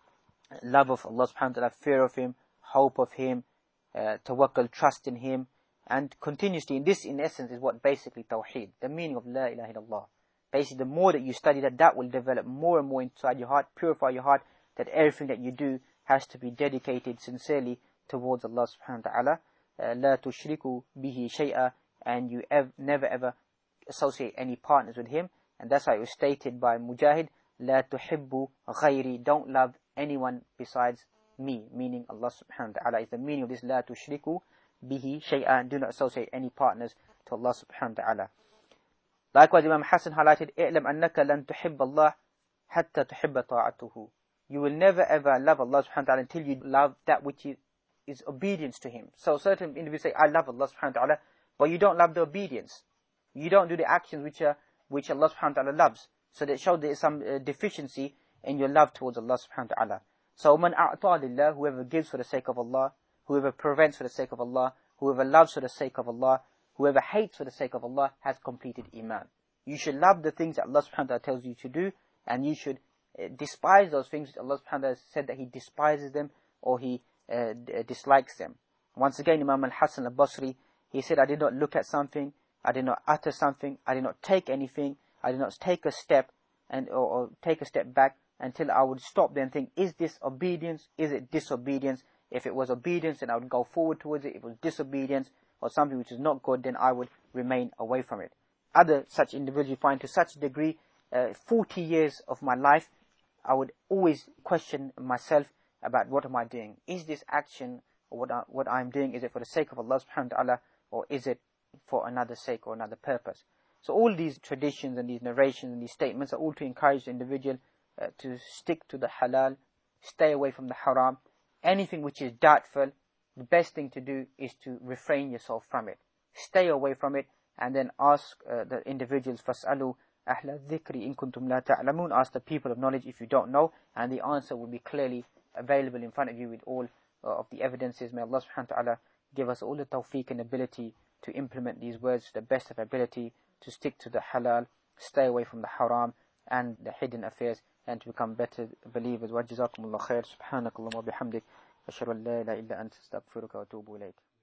love of Allah subhanahu wa ta'ala, fear of Him, hope of Him, uh, tawakkul, trust in Him, and continuously, in this in essence is what basically tawheed, the meaning of la ilaha illallah. Basically, the more that you study that, that will develop more and more inside your heart, purify your heart, that everything that you do has to be dedicated sincerely towards Allah subhanahu wa ta'ala. لا تشركوا به شيئا, and you ev never ever associate any partners with Him. And that's how it was stated by Mujahid, لا تحبوا غيري, don't love anyone besides me, meaning Allah subhanahu wa ta'ala is the meaning of this, لا تشركوا به شيئا, do not associate any partners to Allah subhanahu wa ta'ala. Likewise, Imam Hassan highlighted, اعلم أنك لن تحب الله حتى تحب طاعته. You will never ever love Allah subhanahu wa ta'ala until you love that which is, is obedience to Him. So certain individuals say, I love Allah subhanahu wa ta'ala, but you don't love the obedience. You don't do the actions which are which Allah subhanahu wa ta'ala loves. So that shows there is some uh, deficiency in your love towards Allah subhanahu wa ta'ala. So man a'ta lillah, whoever gives for the sake of Allah, whoever prevents for the sake of Allah, whoever loves for the sake of Allah, whoever hates for the sake of Allah, has completed iman. You should love the things that Allah subhanahu wa ta'ala tells you to do, and you should uh, despise those things that Allah subhanahu wa ta'ala said that He despises them or He uh, dislikes them. Once again, Imam al-Hasan al-Basri, he said, I did not look at something, I did not utter something, I did not take anything, I did not take a step and or, or take a step back until I would stop there and think, is this obedience, is it disobedience? If it was obedience, then I would go forward towards it. If it was disobedience or something which is not good, then I would remain away from it. Other such individuals you find to such a degree, uh, forty years of my life, I would always question myself about what am I doing? Is this action or what, I, what I'm doing, is it for the sake of Allah subhanahu wa ta'ala, or is it for another sake or another purpose? So all these traditions and these narrations and these statements are all to encourage the individual uh, to stick to the halal, stay away from the haram. Anything which is doubtful, the best thing to do is to refrain yourself from it. Stay away from it, and then ask uh, the individuals, فَاسْأَلُوا أَهْلَ الذِّكْرِ إِن كُنْتُمْ لَا تَعْلَمُونَ, ask the people of knowledge if you don't know, and the answer will be clearly available in front of you with all uh, of the evidences. May Allah subhanahu wa ta'ala give us all the tawfiq and ability to implement these words to the best of ability, to stick to the halal, stay away from the haram and the hidden affairs, and to become better believers. Wa jazakumullah khair. Subhanakallah wa bihamdik. Ashhadu an la ilaha illa anta astaghfiruka wa atubu ilayk.